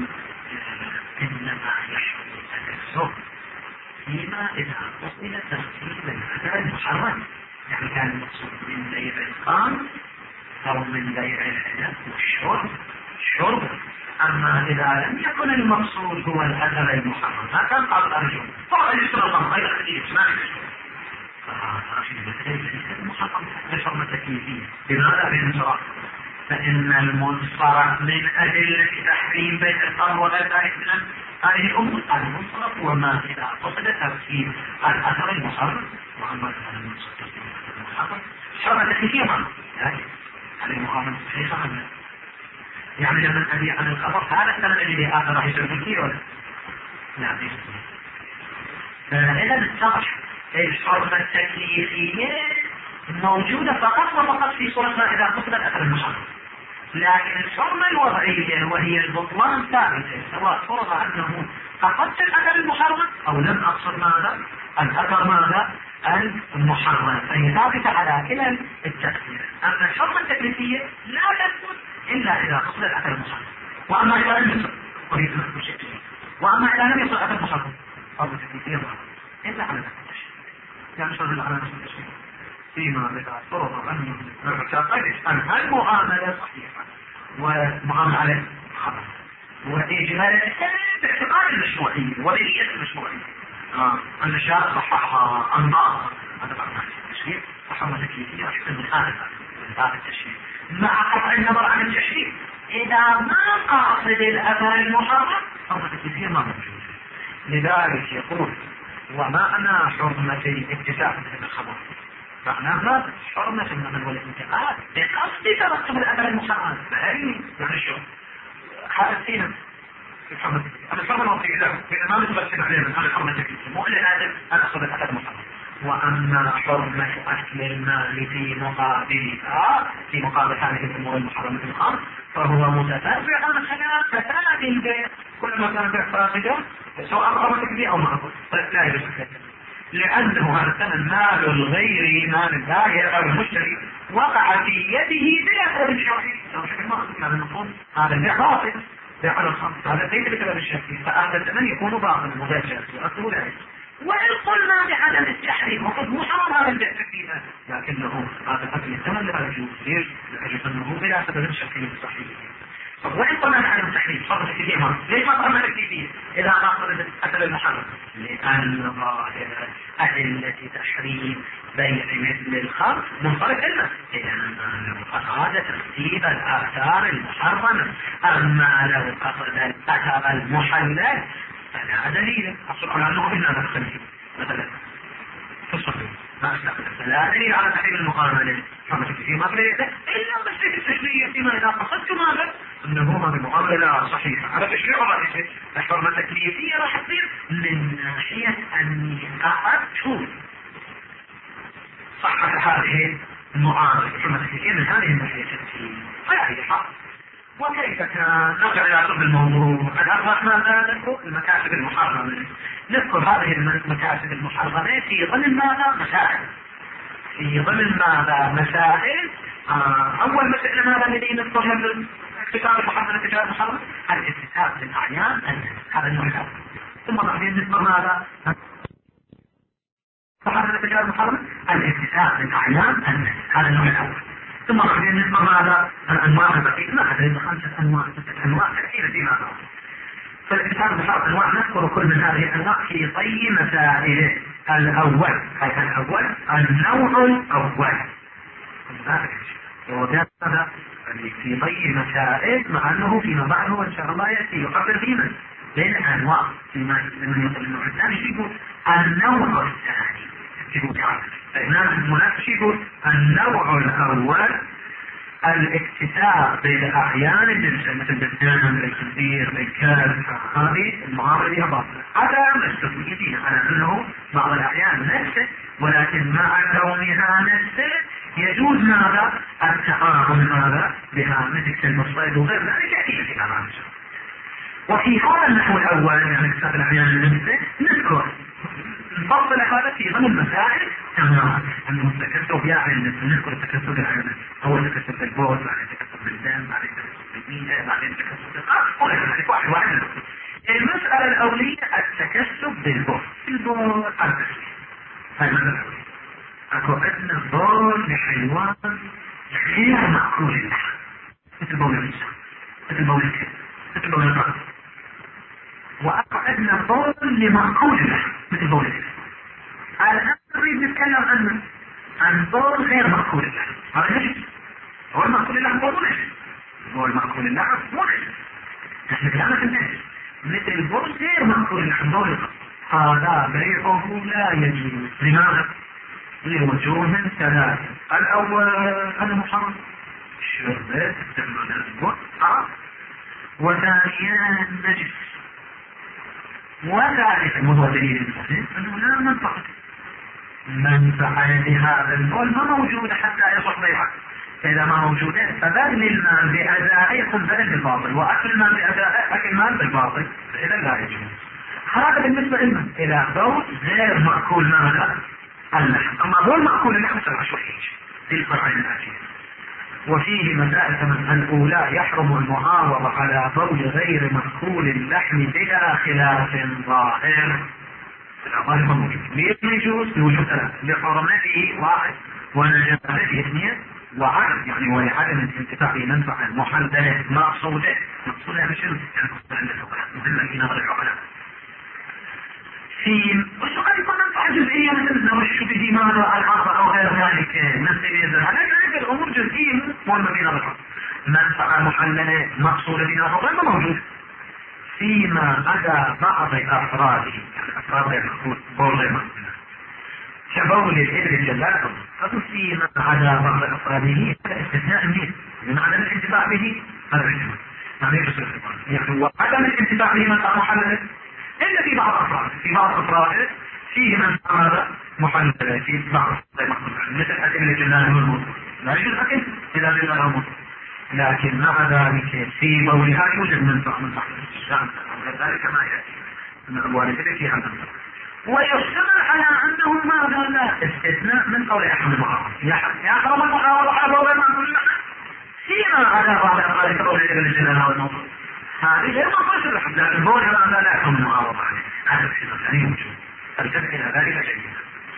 إنما يحرم التكسب فيما إذا قصد تخفيف الأثر المحرم، يعني كان المقصود من بيع الخام أو من بيع العنب والشرب شرب. أما إذا لم يكن المقصود هو الأثر المحرم ما كان قبل الرجل فقد يشترى الخمر غير خديج ما يشترى، فهذا ليس المحرم لحرمة تكليفية. لماذا؟ بالانصراف، فإن المنصرف من أدلة تحريم بيع الخمر وغير ذلك من هذه الأمور المنصرف وما إذا قصد ترتيب الأثر المحرم. وأما إذا لم يقصد ترتيب الأثر المحرم حرمة تكليفية ما هذه المقامة صحيحة ولا يعني لمن أبي عن الخبر هذا السنة الذي آخر راح يجب فيه ولا لا ليس. فإذا الشرح الحرمة التكليفية موجودة فقط وفقط في صورة إذا قصد الأثر المحرم، لكن الحرمة الوضعية وهي البطلان ثابتة سواء فرض أنه فقدت الأثر المحرم أو لم أقصد ماذا الأثر ماذا المحرم، فهي ثابتة على كلا التأثير. أما الحرمة التكليفية لا تثبت إلا إذا قصد الأثر المحرم، وأما إذا لم يصل وأما إذا لم يصل الأثر المحرم الحرمة التكليفية إلا على نفس الشيء، يعني شرط على نفس الشيء فيما إذا فرض أنه أن المعاملة صحيحة ومعاملة خطأ وإجمال باعتقاد المشروعية وبنية المشروعية أن الشارع صححها أنظارها هذا بعد التشريع وحرمة تكليفية وحسن المخالفة من باب التشريع مع قطع النظر عن التشريع. إذا ما قاصد الأثر المحرم حرمة تكليفية ما موجودة. لذلك يقول ومعنى حرمة الاكتساب من الخبر معناها حرمة النقل والانتقال بقصد ترتب الأثر المحرم يعني شو حالتين في الحرمة التكليفية. أنا الحرمة الوضعية لا ما نتبسل علينا هذا الحرمة التكليفية مو إلا هذا أنا أقصد الأثر المحرم. وأما حرمة أكل المال في مقابل هذه الأمور المحرمة في الخمر فهو متتابع عن خلاف فساد البيع كلما كان بيع فاسدا سواء حرمة تكليفية أو معروف لا يجوز لأنه هذا الثمن مال الغير مال البائع أو المشتري وقع في يده بلا سبب شرعي. لو شكل ما أقول هذا المفروض هذا البيع باطل بيع على الخمر هذا ليس بسبب الشرعي فهذا الثمن يكون باطلا وغير شرعي أصله لا يجوز. وإن قلنا بعدم التحريم وقد مو حرام هذا البيع تكليفا لكنه هذا أكل الثمن لا يجوز ليش؟ لأجل أنه بلا سبب شرعي صحيح. وإن قلنا بعدم التحريم حرمة تكليفية ليش ما حرمة تكليفية إذا ما قصد أثر المحرم؟ لأن ظاهر أدلة تحريم بيع مثل الخمر منطلق إلا لأن لو أراد ترتيب الآثار المحرمة. أما لو قصد الأثر المحلل فلا دليل أصل على أنه إلا نفسه مثلا في الصحيح ما أستقل فلا دليل على تحريم المعاملة حرمة تكليفية ما إلا بس التشريع فيما إذا قصدت ماذا أنه هذه المعاملة لا صحيحة على تشريع رئيسي. الحرمة التكليفية راح تصير من ناحية أني أخذت صحة هذه المعاملة الحرمة التكليفية من هذه الناحية فهي حق. وكيف كان نرجع إلى أصل الموضوع الأربع ماذا نذكر المكاسب المحرمة نذكر هذه المكاسب المحرمة في ضمن ماذا مسائل في ضمن ماذا مسائل. أول مسألة ماذا الذي نذكرها الاكتساب المحرمة التجارة المحرمة الاكتساب للأعيان هذا النوع الأول. ثم بعدين نذكر ماذا محرمة التجارة المحرمة الاكتساب للأعيان هذا النوع الأول. ثم بعدين نذكر ماذا الأنواع البقية ما أدري 5 أنواع 6 أنواع كثيرة فيما فالاكتساب بحرف أنواع نذكر كل من هذه الأنواع في طي مسائله الأول، أي الأول النوع الأول. وهذا في ضي مسائل، مع أنه فيما بعد هو إن شاء الله يأتي يقرر فيما بين الأنواع. فيما يقول النوع الثاني يقول النوع الثاني، يقول المنافس يقول النوع الأول الاكتساب بالأحيان الجنسية، مثل بالدم بالكبير بالكلب، هذه المعاملة باطلة. هذا مستثني فيها على أنه بعض الأحيان نفسه، ولكن مع كونها نفسه يجوز ماذا؟ التعامل ماذا بها، مثل كلب الصيد وغير ذلك يأتي في كلام. وفي هذا النحو الأول يعني اكتساب الأحيان الجنسية نذكر نفصل هذا في ضمن المسائل تماما، انه التكسب يعني نذكر التكسب العلمي، اول تكسب بالبول، بعدين تكسب بالدم، بعدين تكسب بالمياه، بعدين تكسب بالقلب، واحد واحد. المسألة الأولية التكسب بالبول. البول التكسب هذا اكو عندنا بول لحيوان غير مأكول اللحم، مثل بول الإنسان، مثل بول الكلب، مثل بول القرد. وأقعدنا بول لمأكول اللحم مثل بول الكلب. الآن نريد نتكلم عن بول غير مأكول اللحم. هذا نجس. هو المأكول اللحم هو نجس. هو المأكول اللحم هو نجس. نحن كلامنا في النجس. مثل بول غير مأكول اللحم بول القرد، هذا بيعه لا يجوز. لماذا؟ لوجوه ثلاثة. الأول أنا محرم شربت تستعمل البول، وثانيا نجس، وثالثا وهو دليل المسلم أنه لا منفعة لهذا البول ما موجودة حتى يصح بيعه. فإذا ما موجودة فبذل المال بأداء يكون بذل بالباطل، وأكل المال بأداء أكل مال بالباطل، فإذا لا يجوز. هذا بالنسبة لنا إلى بول غير مأكول ماذا؟ اللحم. أما بول مأكول اللحم سرع شوي في الفرعين الآتيين. وفيه مسائل الأولى يحرم المعاوضة على بول غير مأكول اللحم بلا خلاف ظاهر. الظاهر موجود. ليه يجوز؟ لوجود ثلاثة: لحرمته واحد، ونجاسته اثنين، وعدم يعني ولعدم الانتفاع بمنفعة محددة مقصودة. مقصودة مش مهمة في نظر العقلاء. في قد يكون منفعة جزئية مثل نرش به ماذا العرض أو غير ذلك، مثل هذه الأمور جزئية مهمة في نظر العقلاء. منفعة محللة مقصودة في نظر العقلاء ما موجود. فيما عدا بعض أفراده، أفراد المخلوق بول غير مقصود كبول الإبل الجلال، فيما عدا بعض أفراده استثناء النيل بمعنى الانتفاع به هذا الجمال يعني وعدم الانتفاع به منفعة محللة إلا في بعض أفراد. في بعض أفراد فيه منفعة محللة، في بعض مثل الإبل الجلال والموضوع لا يجوز أكل إلا بالله والموضوع، لكن مع ذلك في بولها يوجد منفعة من تحت الشام، ذلك ما يأتي من أبوال الإبل فيها منفعة. ويحتمل على أنه ماذا لا استثناء من قول أحمد المعارض يحرم المعارض على بول المعارض فيما على بعض أفراد كبول الإبل الجلال والموضوع. هذه غير مقصود اللحم، لكن بول هذا لا يحرم المعارض عليه. هذا الشيء الثاني موجود. الجمع إلى ذلك جيدا.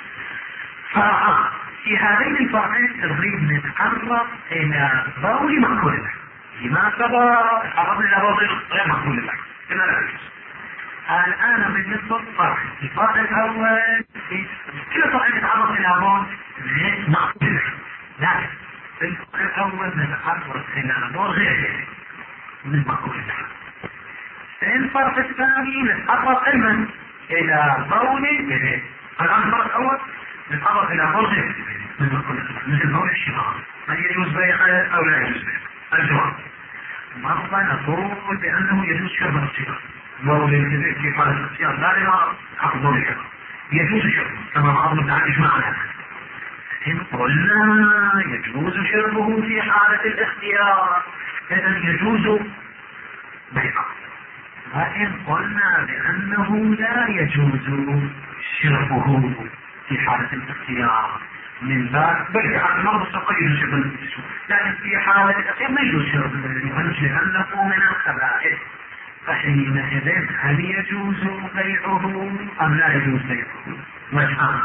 في هذين الفرعين نريد نتعرض إلى بول مأكول اللحم. لما سبق تعرضنا إلى بول غير مأكول اللحم كما لا يجوز. الآن بالنسبة للفرع، الفرع الأول في كل فرع نتعرض إلى بول غير مأكول اللحم، لكن في الفرع الأول نتعرض إلى بول غير من مأكول اللحم. في الفرع الثاني نتعرض أيضا إلى بول غير. الآن الفرع الأول نتعرض إلى بول غير من مأكول اللحم مثل بول الشمار، هل يجوز بيعه أو لا يجوز بيعه؟ الجواب مرة نقول بأنه يجوز شرب الشمار. بول الكبير في حالة الاختيار لا لما حق بول الكبير يجوز شربه كما بعض متعايش معنا. إن قلنا يجوز شربه في حالة الاختيار إذن يجوز بيعه. وإن قلنا بأنه لا يجوز شربه في حالة الاختيار من باب بيع المرض السقيم شرب، لكن في حالة الاختيار ما يجوز شرب لأنه من الخبائث. فحينئذ هل يجوز بيعه أم لا يجوز بيعه؟ وجهان.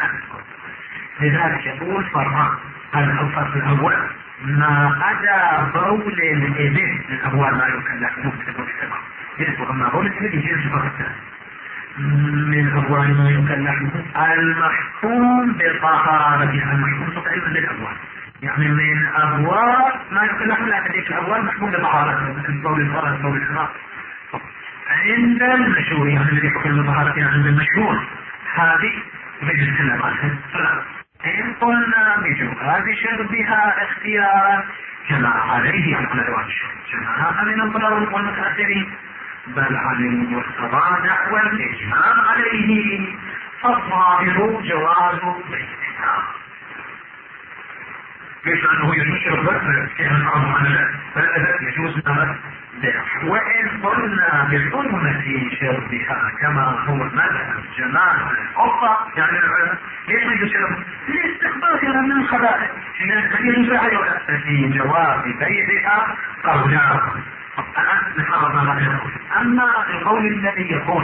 لذلك يقول فرعان. الفرق الأول ما عدا بول الإبل من أبوال ما يكلف مكتب الحمار يجب. أما بول الإبل يجب الفرق الثاني من أبوال ما يمكن لحمه المحكوم بطهارتها، المحكوم تقريبا للأبوال، يعني من أبوال ما يمكن لحمه، لا هذيك الأبوال محكوم بطهارتها، مثل بول الفرس بول الحمار. عند المشهور يعني الذي يحكم بطهارتها عند المشهور هذه بنتكلم عنها. إن قلنا بجواز شربها اختيارا كما عليه على رواج الشرب جماعة من الضرر والمتأثرين، بل عن المرتضى نحو الإجماع عليه، فالظاهر جواز بيتها. كيف أنه يجوز شربه كيف نعرض عن فلا يجوز نمت بيع. وإن قلنا بحرمة شربها كما هو مذهب جماعة الأخرى يعني العلماء ليش ما يجوز شربها؟ لاستخبارها من الخبائث يجوز بيعها، ففي جواز بيعها قولان. الآن نحرض ما يقول. أما القول الذي يقول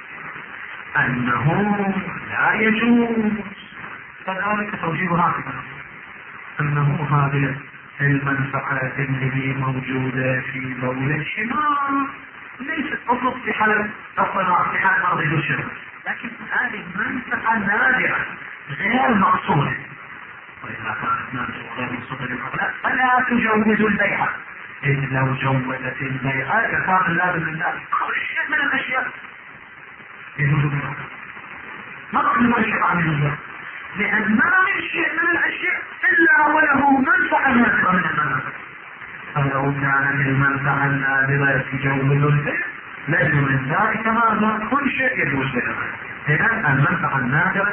أنه لا يجوز فذلك توجيه هكذا، أنه هذه المنفعة اللي موجودة في بول الحمار ليست أصلا في حالة أصلا في حالة مرض الشرب، لكن هذه منفعة نادرة غير مقصودة، وإذا كانت نادرة غير مقصودة للعقلاء فلا تجوز البيع. إذ لو جوزت البيع كان لازم لله كل شيء من الأشياء يجوز البيع، ما تقدر شيء عن البيع، لأن ما من شيء من الأشياء إلا وله منفعة نادرة من المنافع. فلو كانت المنفعة النادرة تجوز البيع لازم من ذلك ماذا كل شيء يجوز بيعه. إذا المنفعة النادرة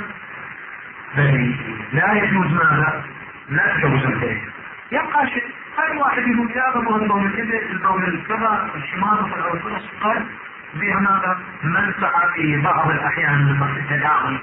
لا يجوز ماذا؟ لا تجوز البيع. يبقى شيء هل واحد يقول يا أبو البول الإبل البول الكبر الحمار أو الفرس قال بها ماذا؟ منفعة في بعض الأحيان من التداوي،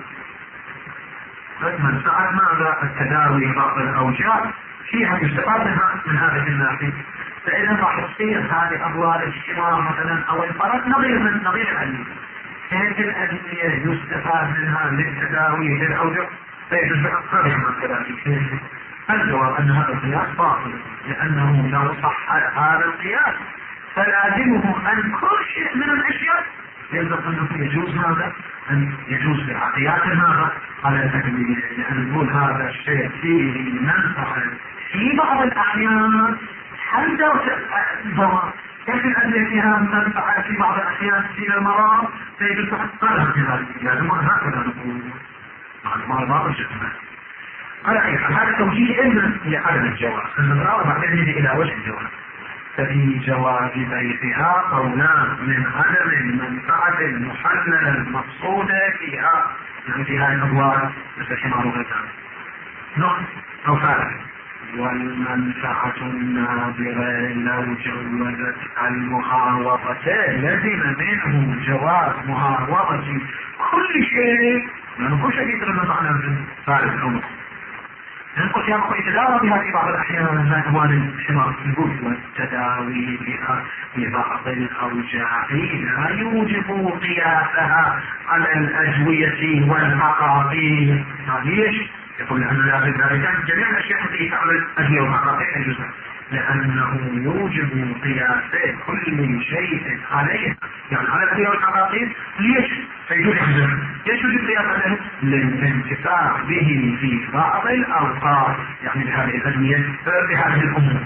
منفعة ماذا؟ التداوي بعض الأوجاع فيها يستفاد من هذه الناحية. فإذا راح تصير هذه أبوال الحمار مثلا أو الفرس نظير الأدوية، هذه الأدوية يستفاد منها للتداوي للأوجاع فيجوز هذه المسألة. الجواب أن هذا القياس باطل، لأنه لو صح هذا القياس فلازمه أن كل شيء من الأشياء يجب أنه يجوز ماذا؟ أن يجوز بعطيات ماذا؟ على الأدوية، لأن نقول هذا الشيء فيه منفعة في بعض الأحيان حتى الضرر، كيف الأدوية فيها منفعة في بعض الأحيان في المرض فيجوز تحققها في هذه لازم هكذا نقول مع الباطل جدا. على أي حال هذا توجيه إذن لعدم الجواز، النظرة وبعدين نجي إلى وجه الجواز. ففي جواز بيعها قولان من عدم المنفعة المحللة المقصودة فيها، يعني في هذه الأبواب مثل الحمار وغيرها نقص أو فارغ. والمنفعة النادرة لو جوزت المعاوضة لزم منه جواز معاوضة كل شيء، لأنه كل شيء يترمى معنا من فارغ أو نقص. نقول يا أخوي تداوى بها في بعض الأحيان من أموال الحمار، نقول والتداوي بها ببعض الأوجاع لا يوجب قياسها على الأجوية والعقاقير. ليش؟ يقول لأن ذلك جميع الأشياء التي على الأجوية والعقاقير يجوز، لأنه يوجب قياس كل شيء عليها، يعني على الأجوية والعقاقير. ليش؟ فيجوز يجوز القياس عليه للانتفاع به في بعض الأوقات، يعني بهذه الأدوية بهذه الأمور.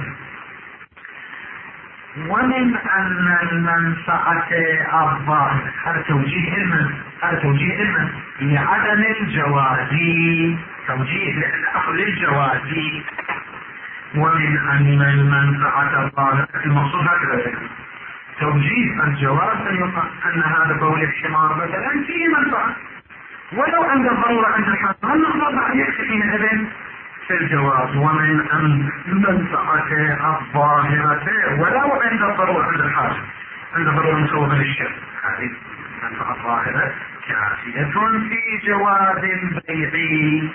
ومن أن المنفعة الظاهرة هذا توجيه علما لعدم الجواز، توجيه للجواز. ومن أن المنفعة الظاهرة المقصود هكذا توجيه الجواز أن هذا بول الحمار مثلا فيه منفعة ولو عند الضرورة عند الحاجة، هل نقدر بعد يكفي حينئذ في الجواز. ومن أن المنفعة الظاهرة ولو عند الضرورة عند الحاجة، عند الضرورة مسوغة للشرك، هذه المنفعة الظاهرة كافية في جواز البيع.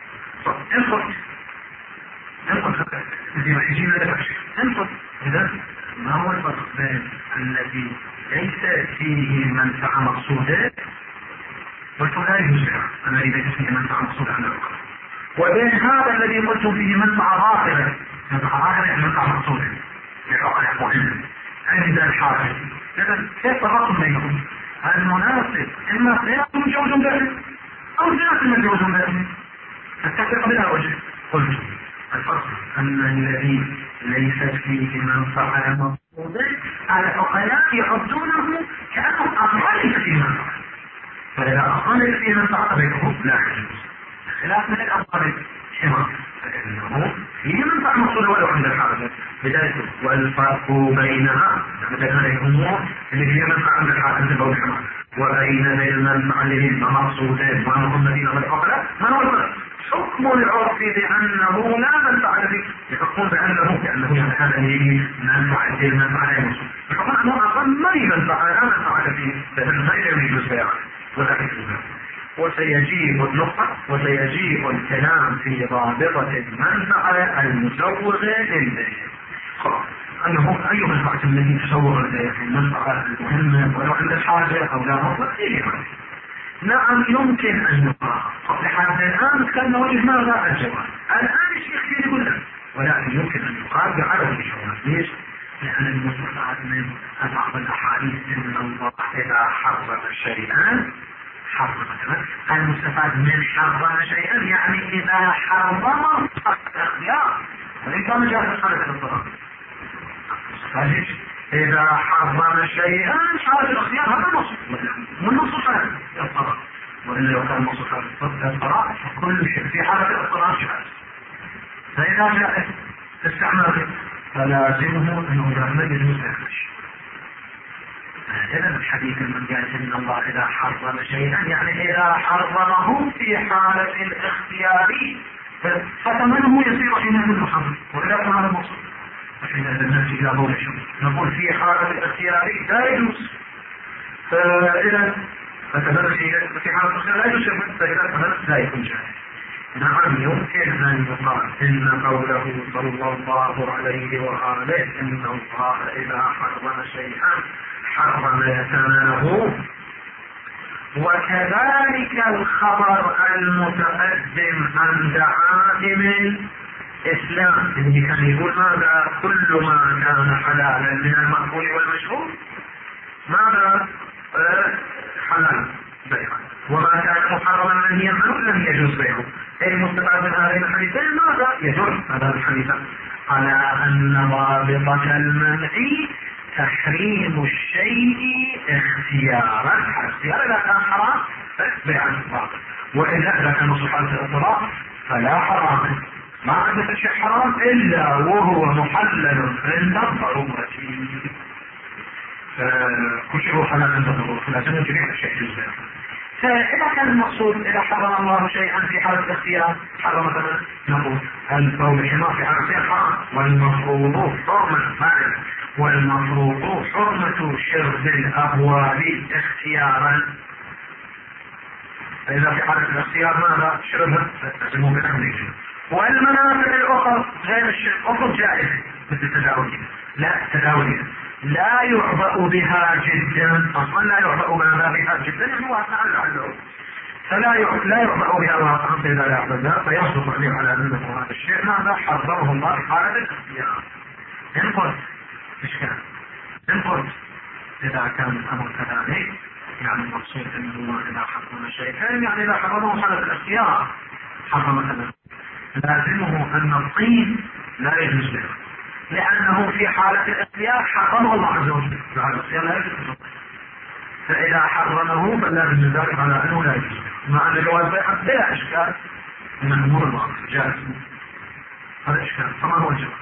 انقل زي ما يجينا انقل. إذا ما هو الفرق بين الذي ليس فيه منفعة مقصودة قلت لا يجوز أنا ليس فيه منفعة مقصودة عن الأخرى، وبين هذا الذي قلت فيه منفعة ظاهرة، منفعة مقصودة للعقل مهمة عند الحاجة. إذا كيف فرق بينهم؟ المناسب إما صيام مجوز به أو زنا مجوز به، التفرقة بلا وجه. قلت الفرق أن الذي ليست فيه منفعة مقصودة العقلاء يعدونه كأنه أقل فيه منفعة، فإذا أقل فيه منفعة بينه لا يجوز، خلاف من الأقل حمار فإنه فيه منفعة مقصودة ولو عند الحاجة. بداية والفرق بينها بين الأمور اللي هي منفعة عند الحاجة مثل بول الحمار وبين المنفعة اللي هي مقصودة وهم الذين العقلاء ما هو الفرق؟ حكم العرف بأنه لا منفعة فيه، يحكمون بأنه يعني هذا يجي منفعة المنفعة المقصود، يحكمون أنه أقل ما منفعة لا منفعة فيه فإنه ما يجوز بيعه ولا يجوز. وسيجيب النقطة وسيجيب الكلام في ضابطة المنفعة المسوغة للبيع. أنه أي منفعة التي تسوغ البيع المنفعة المهمة ولو عند الحاجة أو لا مطلق إليه. نعم يمكن أن يقال لحتى الآن كان وجه ماذا الجواب. الآن الشيخ يقول لك ولكن يمكن أن يقال بعدم الجواب. ليش؟ لأن المستفاد من بعض الأحاديث أن الله إذا حرم شيئا حرم مثلا المستفاد من حرم شيئا يعني إذا حرمه اختيار وإن كان جاء في حالة الاضطرار. إذا حرم شيئا حالة الاختيار هذا نص من نص حالة الاضطرار، وإلا لو كان نص حالة الاضطرار كل شيء في حالة الاضطرار جائز. فإذا جاء استعماله فلازمه أنه لا يجوز يخرج. إذا الحديث من قال إن الله إذا حرم شيئا يعني إذا حرمه في حالة الاختيار فثمنه يصير حينئذ محرم وإذا كان هذا المقصود فحينئذ الناس إلى قول الشمس نقول في حالة الاختيار لا يجوز. فإذا فثمن في حالة الاختيار لا يجوز فإذا ثمن لا يكون جائز. نعم يمكن أن يقال إن قوله صلى الله عليه وآله إن الله إذا حرم شيئا حرم ثمنه، وكذلك الخبر المتقدم عن دعائم الإسلام اللي كان يقول ماذا كل ما كان حلالا من المأكول والمشروب ماذا حلال بيعا وما كان محرما منهيا عنه لم يجوز بيعه. المستفاد من هذين الحديثين ماذا يدل هذا الحديث على أن ضابطة المنع تحريم الشيء اختيارا. اختيارا إذا كان حرام بيعا باطل، وإذا كان صحة الاضطرار فلا حرام. ما عندك شيء حرام إلا وهو محلل عند الضرورة، كل شيء هو حلال عند الضرورة فلازم جميع الشيء جزء. فإذا كان المقصود إذا حرم الله شيئا في حالة الاختيار حرم مثلا نقول البول الحمار في حالة الاختيار حرام، والمفروض حرمة فاعل والمفروض حرمة شرب الأبواب اختيارا. فإذا في حالة الاختيار ماذا شربها فلازمه بالأمر. والمنافع الأخرى غير الشرب أخرى جائزة مثل التداوية لا تداوية لا يعبأ بها جدا أصلا لا يعبأ بها جدا يعني واقعا لعله فلا يعبأ بها واقعا إذا لا يعبأ بها فيصدق عليه على أنه هذا الشيء ماذا حرمه الله في حالة الاختيار. إن قلت إشكال إن قلت إذا كان الأمر كذلك يعني المقصود أن الله إذا حرم شيئا يعني إذا حرمه حالة الاختيار حرم مثلا لازمه أن الطين لا يجوز له لأنه في حالة الاختيار حرمه الله عز وجل على الاختيار لا يجوز. فإذا حرمه فلازم ذلك على أنه لا يجوز مع أن جواز بيعه بلا إشكال من الأمور الواقع جائز. هذا إشكال فما هو الجواب؟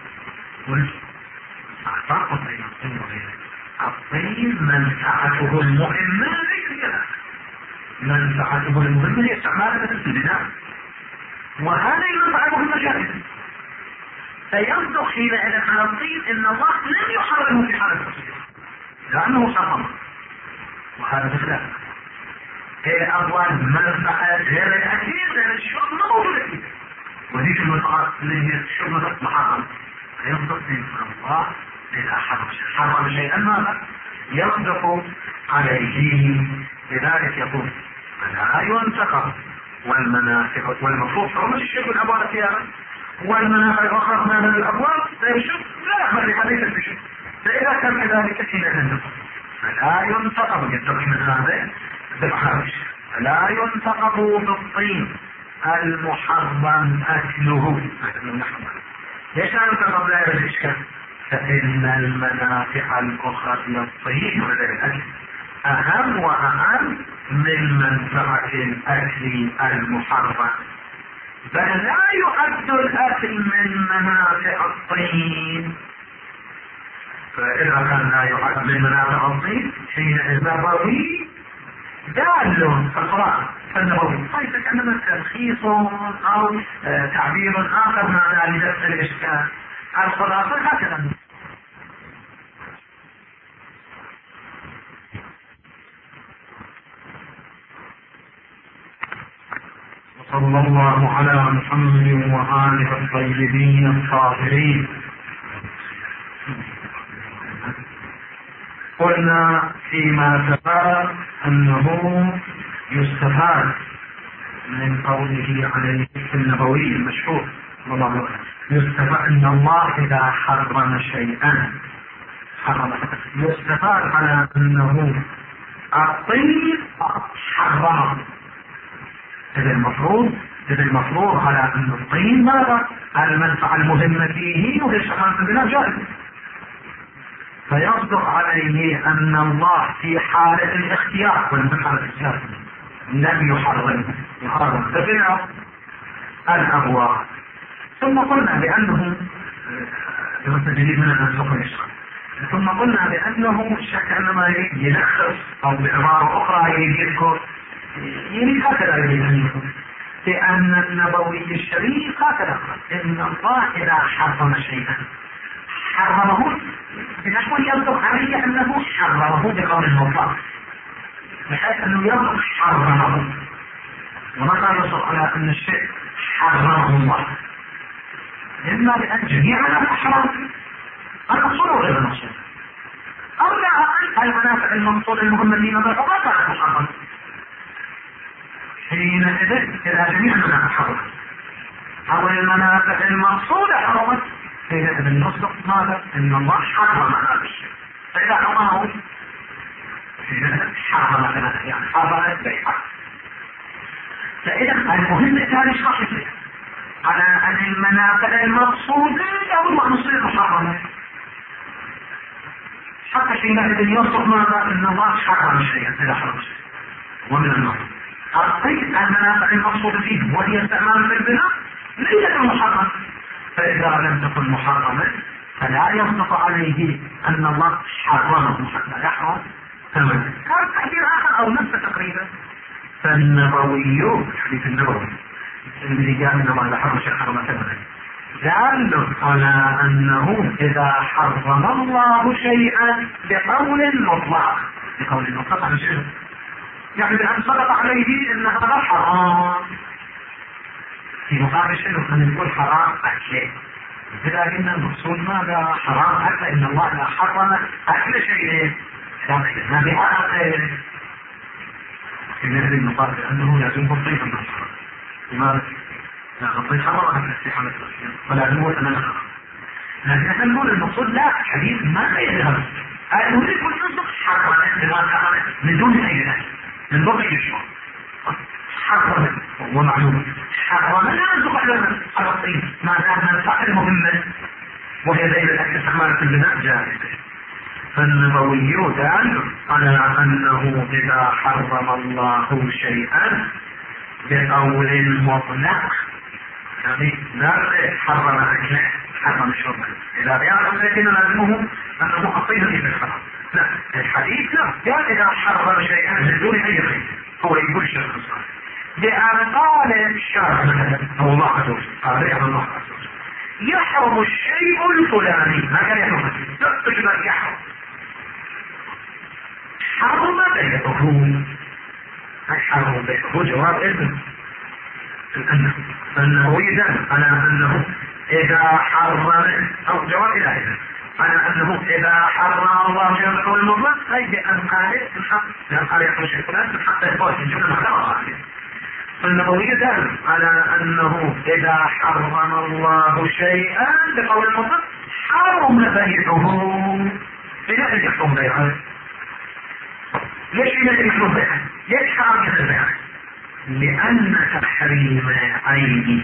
فرق بين الطين وغيره. الطين منفعته المهمة ليس كذلك، منفعته المهمة هي استعمالها في البناء وهذه المنفعة مهمة جائزة. فيصدق حينئذ على الطين ان الله لم يحرمه في حالة التصديق لانه حرمه وهذا بخلاف الأبواب منفعة غير الأكيد لأن الشرب ما موجودة فيه وذيك المنفعة اللي هي الشرب محرم. فيصدق ان الله إذا حرم شيئا ماذا يصدق عليه. لذلك يقول لا ينتقم والمنافع والمفروض حرمة الشرب الأبواب فيها والمنافع الأخرى من الأبواب لا يشرب لا يعمل لحديث بشرب. فإذا كان كذلك حينئذ فلا ينتقض ينتقي من هذا بالخارج، فلا ينتقض بالطين المحرم أكله. ليش لا ينتقض؟ لا يرد إشكال، فإن المنافع الأخرى للطين وللأكل أهم وأهم من منفعة الأكل المحرم، بل لا يؤد الأكل من منافع الطين. فإذا كان لا يؤد من منافع الطين حينئذ النبوي دال القرآن فالنبوي ليس كأنما تلخيص أو تعبير آخر معنى لدفع الإشكال. الخلاصة هكذا. صلى الله على محمد وآله الطيبين الطاهرين. قلنا فيما سبق أنه يستفاد من قوله عليه النبوي المشهور والله يستفاد أن الله إذا حرم شيئا حرم، يستفاد على أنه الطيب حرمه. إذا المفروض على أن الطين ماذا؟ المنفعة المهمة فيه وهي شرعا بلا جائز، فيصدق عليه أن الله في حالة الاختيار والمنفعة الاختيار لم يحرم تبعه الأبواب. ثم قلنا بأنه ثم قلنا بأنه شك أنما يلخص أو بعبارة أخرى يذكر هكذا يقول لأن النبوي الشريف هكذا إن الله إذا حرم شيئا حرمه بنحو يصدق عليه أنه حرمه بقول المطلق، بحيث أنه يصدق حرمه، ومتى يصدق على أن الشيء حرمه الله؟ إما بأن جميعنا الأحرام المقصود وغير المقصود، أو لا أقل المنافع المقصود المهمة لنا بالعقوبات على المحرم. حينئذ إذا جميع المنافع حرمت أو المنافع المقصودة حرمت حينئذ نصدق ماذا؟ إن الله حرم هذا الشيء، فإذا حرمه حينئذ حرم هذا يعني حرم البيع. فإذا المهم الثاني شرح على أن المنافع المقصودة أو المقصودة محرمة، حتى حينئذ يصدق ماذا؟ إن الله حرم شيئا إذا حرم شيئا. ومن النظر الطيب المنافع المقصود فيه وهي استعمال في البناء ليست محرمة، فإذا لم تكن محرمة فلا يصدق عليه أن الله حرمه حتى يحرم ثمنه. كان تعبير آخر أو نفس تقريبا. فالنبوي الحديث النبوي الذي جاء من الله إذا حرم شيء حرم ثمنه دال على أنه إذا حرم الله شيئا بقول مطلق عن شيء يعني بأن صدق عليه إن هذا حرام، في مقابل شيء أن يقول حرام أكله. إذا قلنا المقصود ماذا؟ حرام أكله، إن الله لا حرم أكل شيء ما بحرام. في نهر المقابل أنه لازم الطيب من الحرام. لماذا؟ لا الطيب حرام أكل استحامة ولا نقول أننا حرام، لكن احنا نقول المقصود لا حديث ما يذهب نريد كل نصدق حرام من دون أي نهي من بقي الشعور حرم ومعلوم حرم لا نصدق على الطيب ما دام منفعة مهمة وهي زي الأكل استعمال في البناء جائزة. فالنبوي دال على أنه إذا حرم الله شيئا بقول مطلق يعني لا حرم أكله حرم شربه، إذا بيعلم لكن لازمه أنه أطيه في الحرام. لا الحديث لا قال إذا حرم شيئا من دون أي خير هو يقول شرط صار بأن قال الشرع مثلا أو الله عز وجل قال يا الله عز وجل يحرم الشيء الفلاني ما كان يحرم لا تجبر يحرم حرم بيته حرم بيته جواب إذن فإنه يدل على أنه إذا حرم أو جواب إلى إذن على أنه إذا حرم الله شيئا بقول المطلق أي بأن قال الحق لأن قال يحرم شيء فلان حتى يقول إن جملة محرمة عليه. فالنبوي يدل على أنه إذا حرم الله شيئا بقول المطلق حرم بيعه إلى أن يحرم بيعه. ليش يشرب بها؟ ليش حرام يشرب؟ لأن تحريم عينه،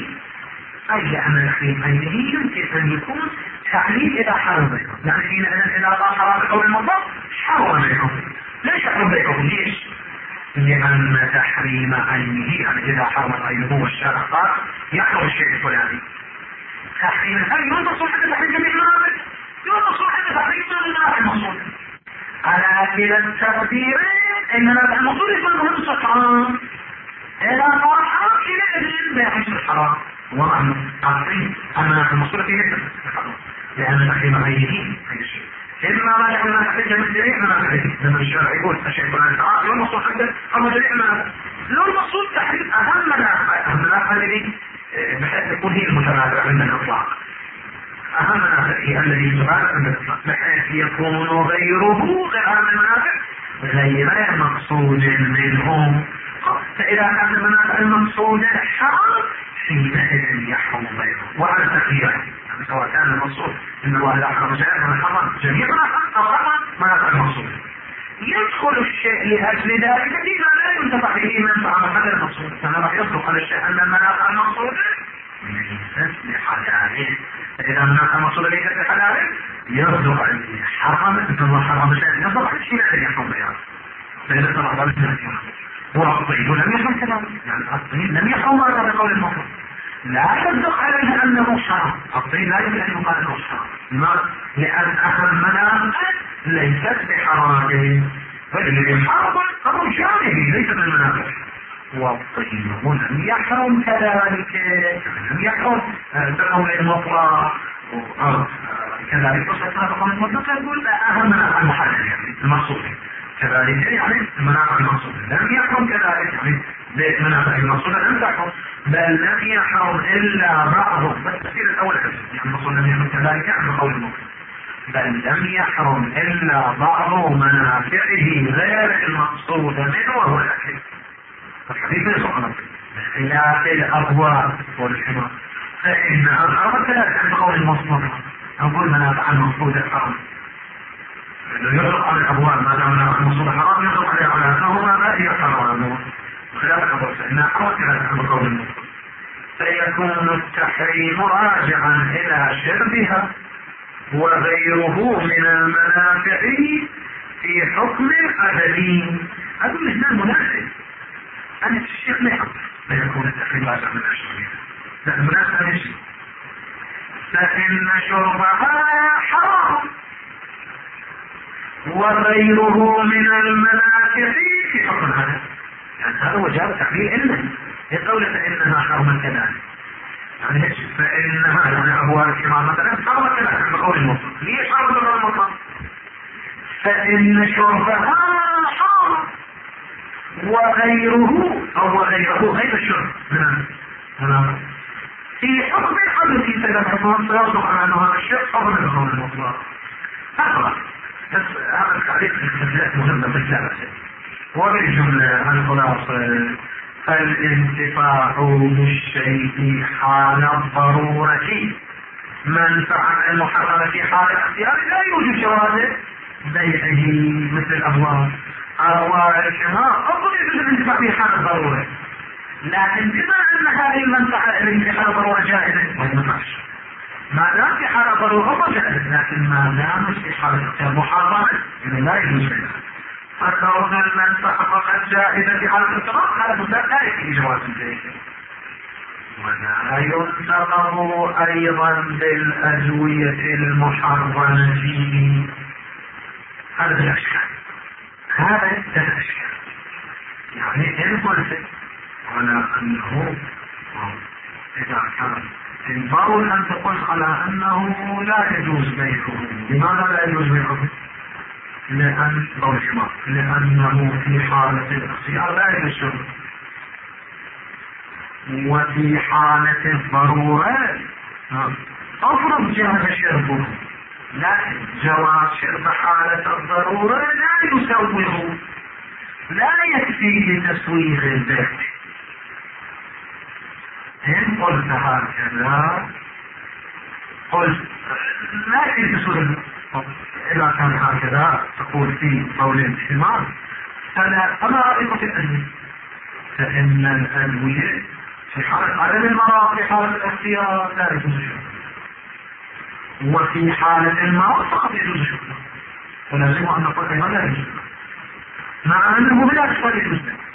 أي لأن تحريم عينه يمكن أن يكون تعليل إلى حرم بينهم، يعني حينئذ إذا قال حرام بقول المطلق حرم بينهم. ليش حرم بينهم؟ ليش؟ لأن تحريم عينه، يعني إذا حرم عينه والشارع قال يحرم الشيء الفلاني، تحريم العين ينتصر حتى تحريم جميع المنافع، ينتصر حتى تحريم المنافع المقصود على كلا التقديرين. إنما المقصود يكون مهم حرام، إذا صار حرام حينئذ لا يحصل الحرام ومعنى عظيم. أما المقصود فيه الحرام لأن تحريم عينه أي شيء إما ما لأننا نحتاج من جميع منافعه، لما الشارع يقول الشيء الفلاني حرام لو المقصود حتى أما جميع منافعه، لو المقصود تحريم أهم منافع الذي بحيث تكون هي المتنازع عند الإطلاق، أهم منافعه الذي يتبادل عند الإطلاق، بحيث يكون غيره غير أهم المنافع غير مقصود منهم. فإذا كان المنافع المقصودة حرام حينئذ يحرم غيره. وعلى تقديره سواء كان المقصود إن الله لا حرم شيئا من حرم جميع أو حرم منافع المقصود، يدخل الشيء لأجل ذلك فيما لا ينتفع به منفعة محل المقصود. فأنا راح يصدق على الشيء أن المنافع المقصودة ليست بحلاله، فإذا المنافع المقصودة ليست بحلاله يصدق على حرم أن الله حرم شيئا، يصدق على الشيء الذي يحرم بيانه. فإذا صدق على الشيء والطين لم يحرم كذلك، يعني الطين لم يحرم هذا بقول المقصود، لا يصدق عليه أنه حرام. الطين لا يمكن أن يقال أنه حرام، لأن أهم منافع ليست بحرامه، فالذي حرم أمر جانبي ليس بالمنافع. والطين لم يحرم كذلك، لم يحرم بقول المطلق كذلك. وصلتنا بقول المطلق يقول أهم منافع المحرم يعني المقصود كذلك، يعني المنافع المقصود لم يحرم كذلك، يعني المنافع المقصود لم تحرم، بل لم يحرم إلا بعضه. بس التفسير الأول يعني المقصود لم يحرم كذلك عن قول المقصود، بل لم يحرم إلا بعض منافعه غير المقصود منه وهو الأكل. الحديث يصحنا بخلاف الأبواب والحمار فإنها حرم كذلك عن قول المقصود، أقول منافع المقصود الحرم إنه يطلق على الأبواب ما دام منافع المقصود حرام، يطلق عليه على أنهما لا يحرم خلاف الأبواب فإنها حرم كذلك عن قول المقصود. فيكون التحريم راجعا إلى شربها وغيره من المنافع في حكم أبدي. هذا الاثنان منافع، أن الشيخ لا يكون التحريم راجعا من الشربها، لا المنافع نفسه، فإن شربها حرام وغيره من المنافع في حكم الأبدي. يعني هذا هو جاب تعبير إلا يقول فإنها حرم كذلك، يعني فإنها يعني أبواب الحمار مثلا حرم كذلك بقول المطلق. ليش حرم بقول المطلق؟ فإن شربها حرام وغيره أو غير الشرب في حكم الحدث في سبب حكم سيصدق على أنه هذا الشيء حرم بقول المطلق. هذا بس هذا التعريف الاستفلاء مهمة بس لا بأس. وبالجملة الخلاصة الانتفاع بالشيء حال الضرورة منفعة المحرمة في حال الاختيار لا يوجد جواز بيعه مثل الأبواب الحمار أفضل يجوز الانتفاع في حال الضرورة، لكن بما أن هذه المنفعة التي في حال الضرورة جائزة ما ينفعش، ما دام في حال الضرورة أفضل جائزة، لكن ما دام في حال الاختيار محرمة لا يجوز بيعه. فكون المنفعة فقط جائزة في حال الاضطرار هذا مثال لا يكفي جواز البيع. ولا ينتظر أيضا بالأدوية المحرمة فيه. هذا الأشكال، هذا الأشكال يعني إن قلت على أنه إذا كان الضرورة أن تقول على أنه لا يجوز بيعه. لماذا لا يجوز بيعه؟ لأنه في حالة الاختيار لا يجوز، وفي حالة الضرورة أفرض جاز شربه، لكن جواز شرب حالة الضرورة لا يسوغ، لا يكفي لتسويغ البيع. إن قلت هكذا قلت لا يكفي تسويغ إذا كان هكذا تقول في قول الحمار فما رأيك في الأدوية؟ فإن الأدوية في حالة عدم المرض في حالة الاختيار لا يجوز شربها، وفي حالة المرض فقط يجوز شربها، ولازم أن نقول أيضا لا يجوز مع أنه بلا أكثر يجوز.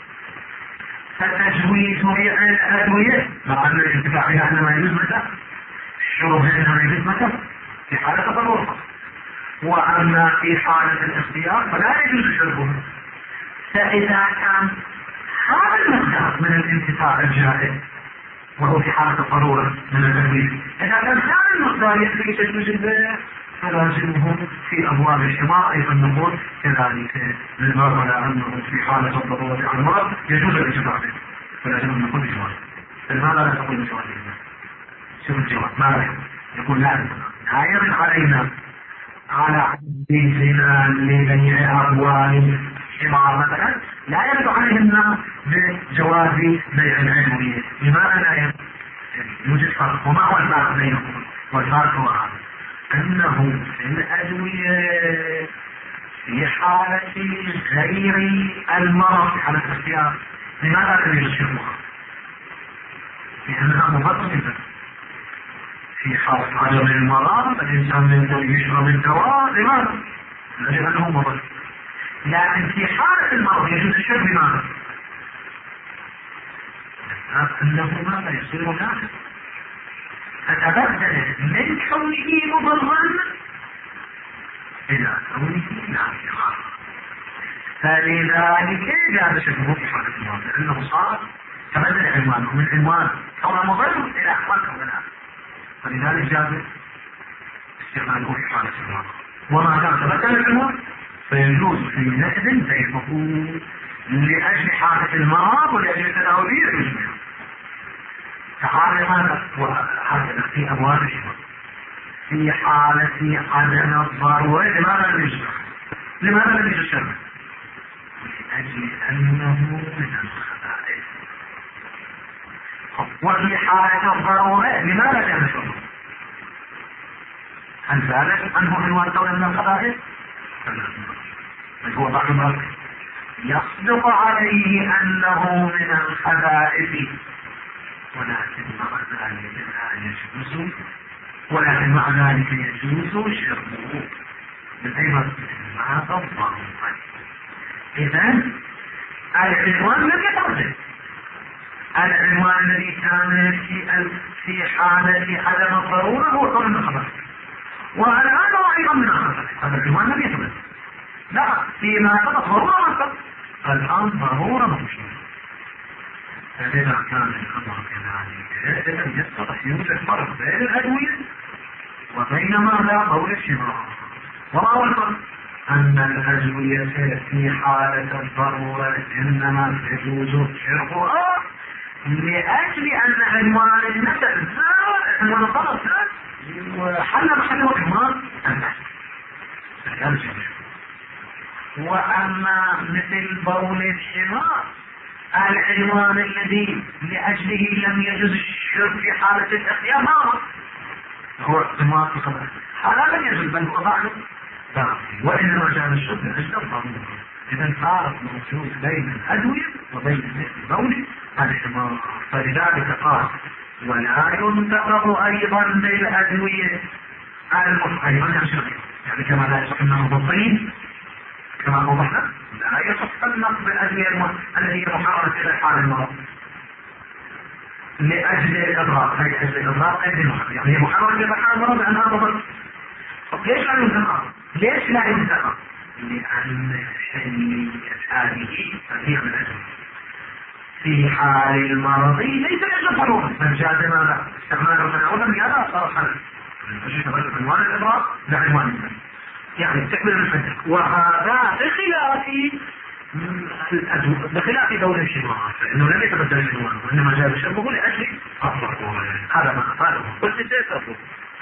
فتجويز بيع الأدوية مع أن الانتفاع بها أنما يجوز متى؟ شربها أنما يجوز متى؟ في حالة الضرورة. وأما في حالة الاختيار فلا يجوز شربها. فإذا كان هذا المقدار من الانتفاع الجائز وهو في حالة الضرورة من الأدوية، إذا كان هذا المقدار يكفي تجوز البيع فلازمه في أبواب الحمار أيضا نقول كذلك للمرء على أنه في حالة الضرورة عن المرض يجوز الانتفاع به، فلازم أن نقول بجواز. لماذا لا تقول بجواز؟ شوف الجواب ماذا يقول؟ لا يرد علينا على حديثنا لبيع أبواب الحمار مثلا لا يرد عليهن بجواز بيع الأدوية. لماذا لا يرد؟ يوجد فرق. وما هو الفرق بينهم؟ والفرق هو هذا أنه في الأدوية في حالة غير المرض في حالة الاختيار لماذا لا يجوز شربها؟ لأنها مفضلة جدا. في حالة عدم المرض الإنسان يقدر يشرب الدواء لماذا؟ لأنه مفضل. لكن في حالة المرض يجوز الشرب لماذا؟ أنه ماذا يصير نافذ فتبدل من كونه مضرا إلى كونه نافعا، فلذلك جاز شربه في حالة المرض لأنه صار تبدل عنوانه من عنوان كونه مضر إلى عنوان كونه نافع، فلذلك جاز استعماله في حالة المرض. وما دام تبدل العنوان فيجوز في نقد بيعه لأجل حالة المرض ولأجل تداويه يجوز. تعالى هذا في أبواب الشرب في حالة عدم الضرورة لماذا لم يجوز؟ لماذا لم يجوز الشرب؟ لأجل أنه من الخبائث. وفي حالة الضرورة لماذا كان الشرب؟ هل ذلك أنه عنوان كون من الخبائث؟ هو بعض المرض يصدق عليه أنه من الخبائث ولكن مع ذلك لا يجوز، ولكن مع ذلك يجوز شربه بالأيضا مع الضرورة. إذن العنوان لم يتردد. العنوان الذي كان في حالة عدم الضرورة هو كون من الخبائث، والآن هو أيضا من الخبائث. هذا العنوان لم يتردد. لا فيما قد ضرورة مصر الآن ضرورة مصر. فإذا كان الأمر كذلك إذن يستطيع يوجد فرق بين الأدوية وبين ماذا قول الشمار. وما هو الفرق؟ أن الأدوية في حالة الضرورة إنما يجوز شربها لأجل أن عنوان النسل عنوان الضرر وحل محله الحمار وأما مثل بول الحمار العنوان الذي لأجله لم يجوز الشرب في حالة الاختيار هو عنوان الخبائث. هذا لم يجوز بل هو ضعف وإنما جاء الشرب من أجل الضرورة. إذا فارق موجود بين الأدوية وبين مثل بول الحمار. فلذلك قال ولا ينتقض أيضا بالأدوية المحرمة يعني كما لا يصح أنه بالطين كما وضحنا لا يصح النقض بالأدوية التي هي محرمة إلى حال المرض لأجل الإضرار. هي أجل الإضرار يعني هي محرمة إلى حال المرض لأنها ضرر. ليش لا ينتقض؟ ليش لا ينتقض؟ لأن الحلية هذه تضيع من الأدوية في حال المرض ليس لأجل ضرورة بل جاز ماذا؟ استعماله من أولا لهذا صار حل عنوان الإضرار لا عنوان الإضرار يعني تكمل الفكر. وهذا بخلاف دولة الشمار فإنه لم يتبدل العنوان وإنما جاء شربه لأجل الضرورة. هذا ما قاله. قلت ليش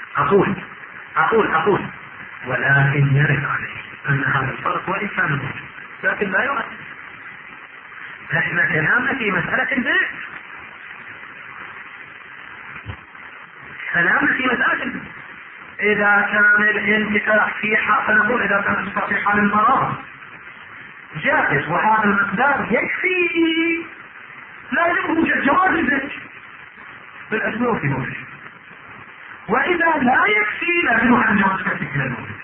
أقول ولكن يرد عليه أن هذا الفرق وإن كان موجود لكن لا يؤثر. نحن كلامنا في مسألة البيع كلامنا في مسألة البيع إذا كان الانتفاع في حال، فنقول إذا كان الانتفاع في حال المرض جائز، وهذا المقدار يكفي، لا يوجد جواز الزج بالأسبوع في موجه. وإذا لا يكفي لكنه عن جواز كفي إلى الموجه.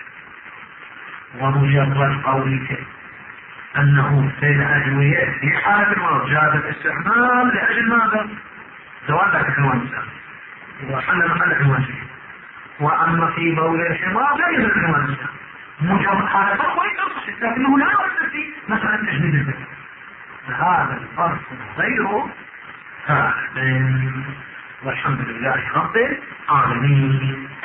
ومجرد قولك أنه في الأدوية في حالة المرض جاز الاستعمال لأجل ماذا؟ زوال ذلك العنوان وحل محل عنوان. وأما في بول الحمار لا يوجد عنوان، مجرد هذا فرق ويقص، لكنه لا يوجد في مسألة تجميل الذكر. هذا الفرق غير فاعل. والحمد لله رب العالمين.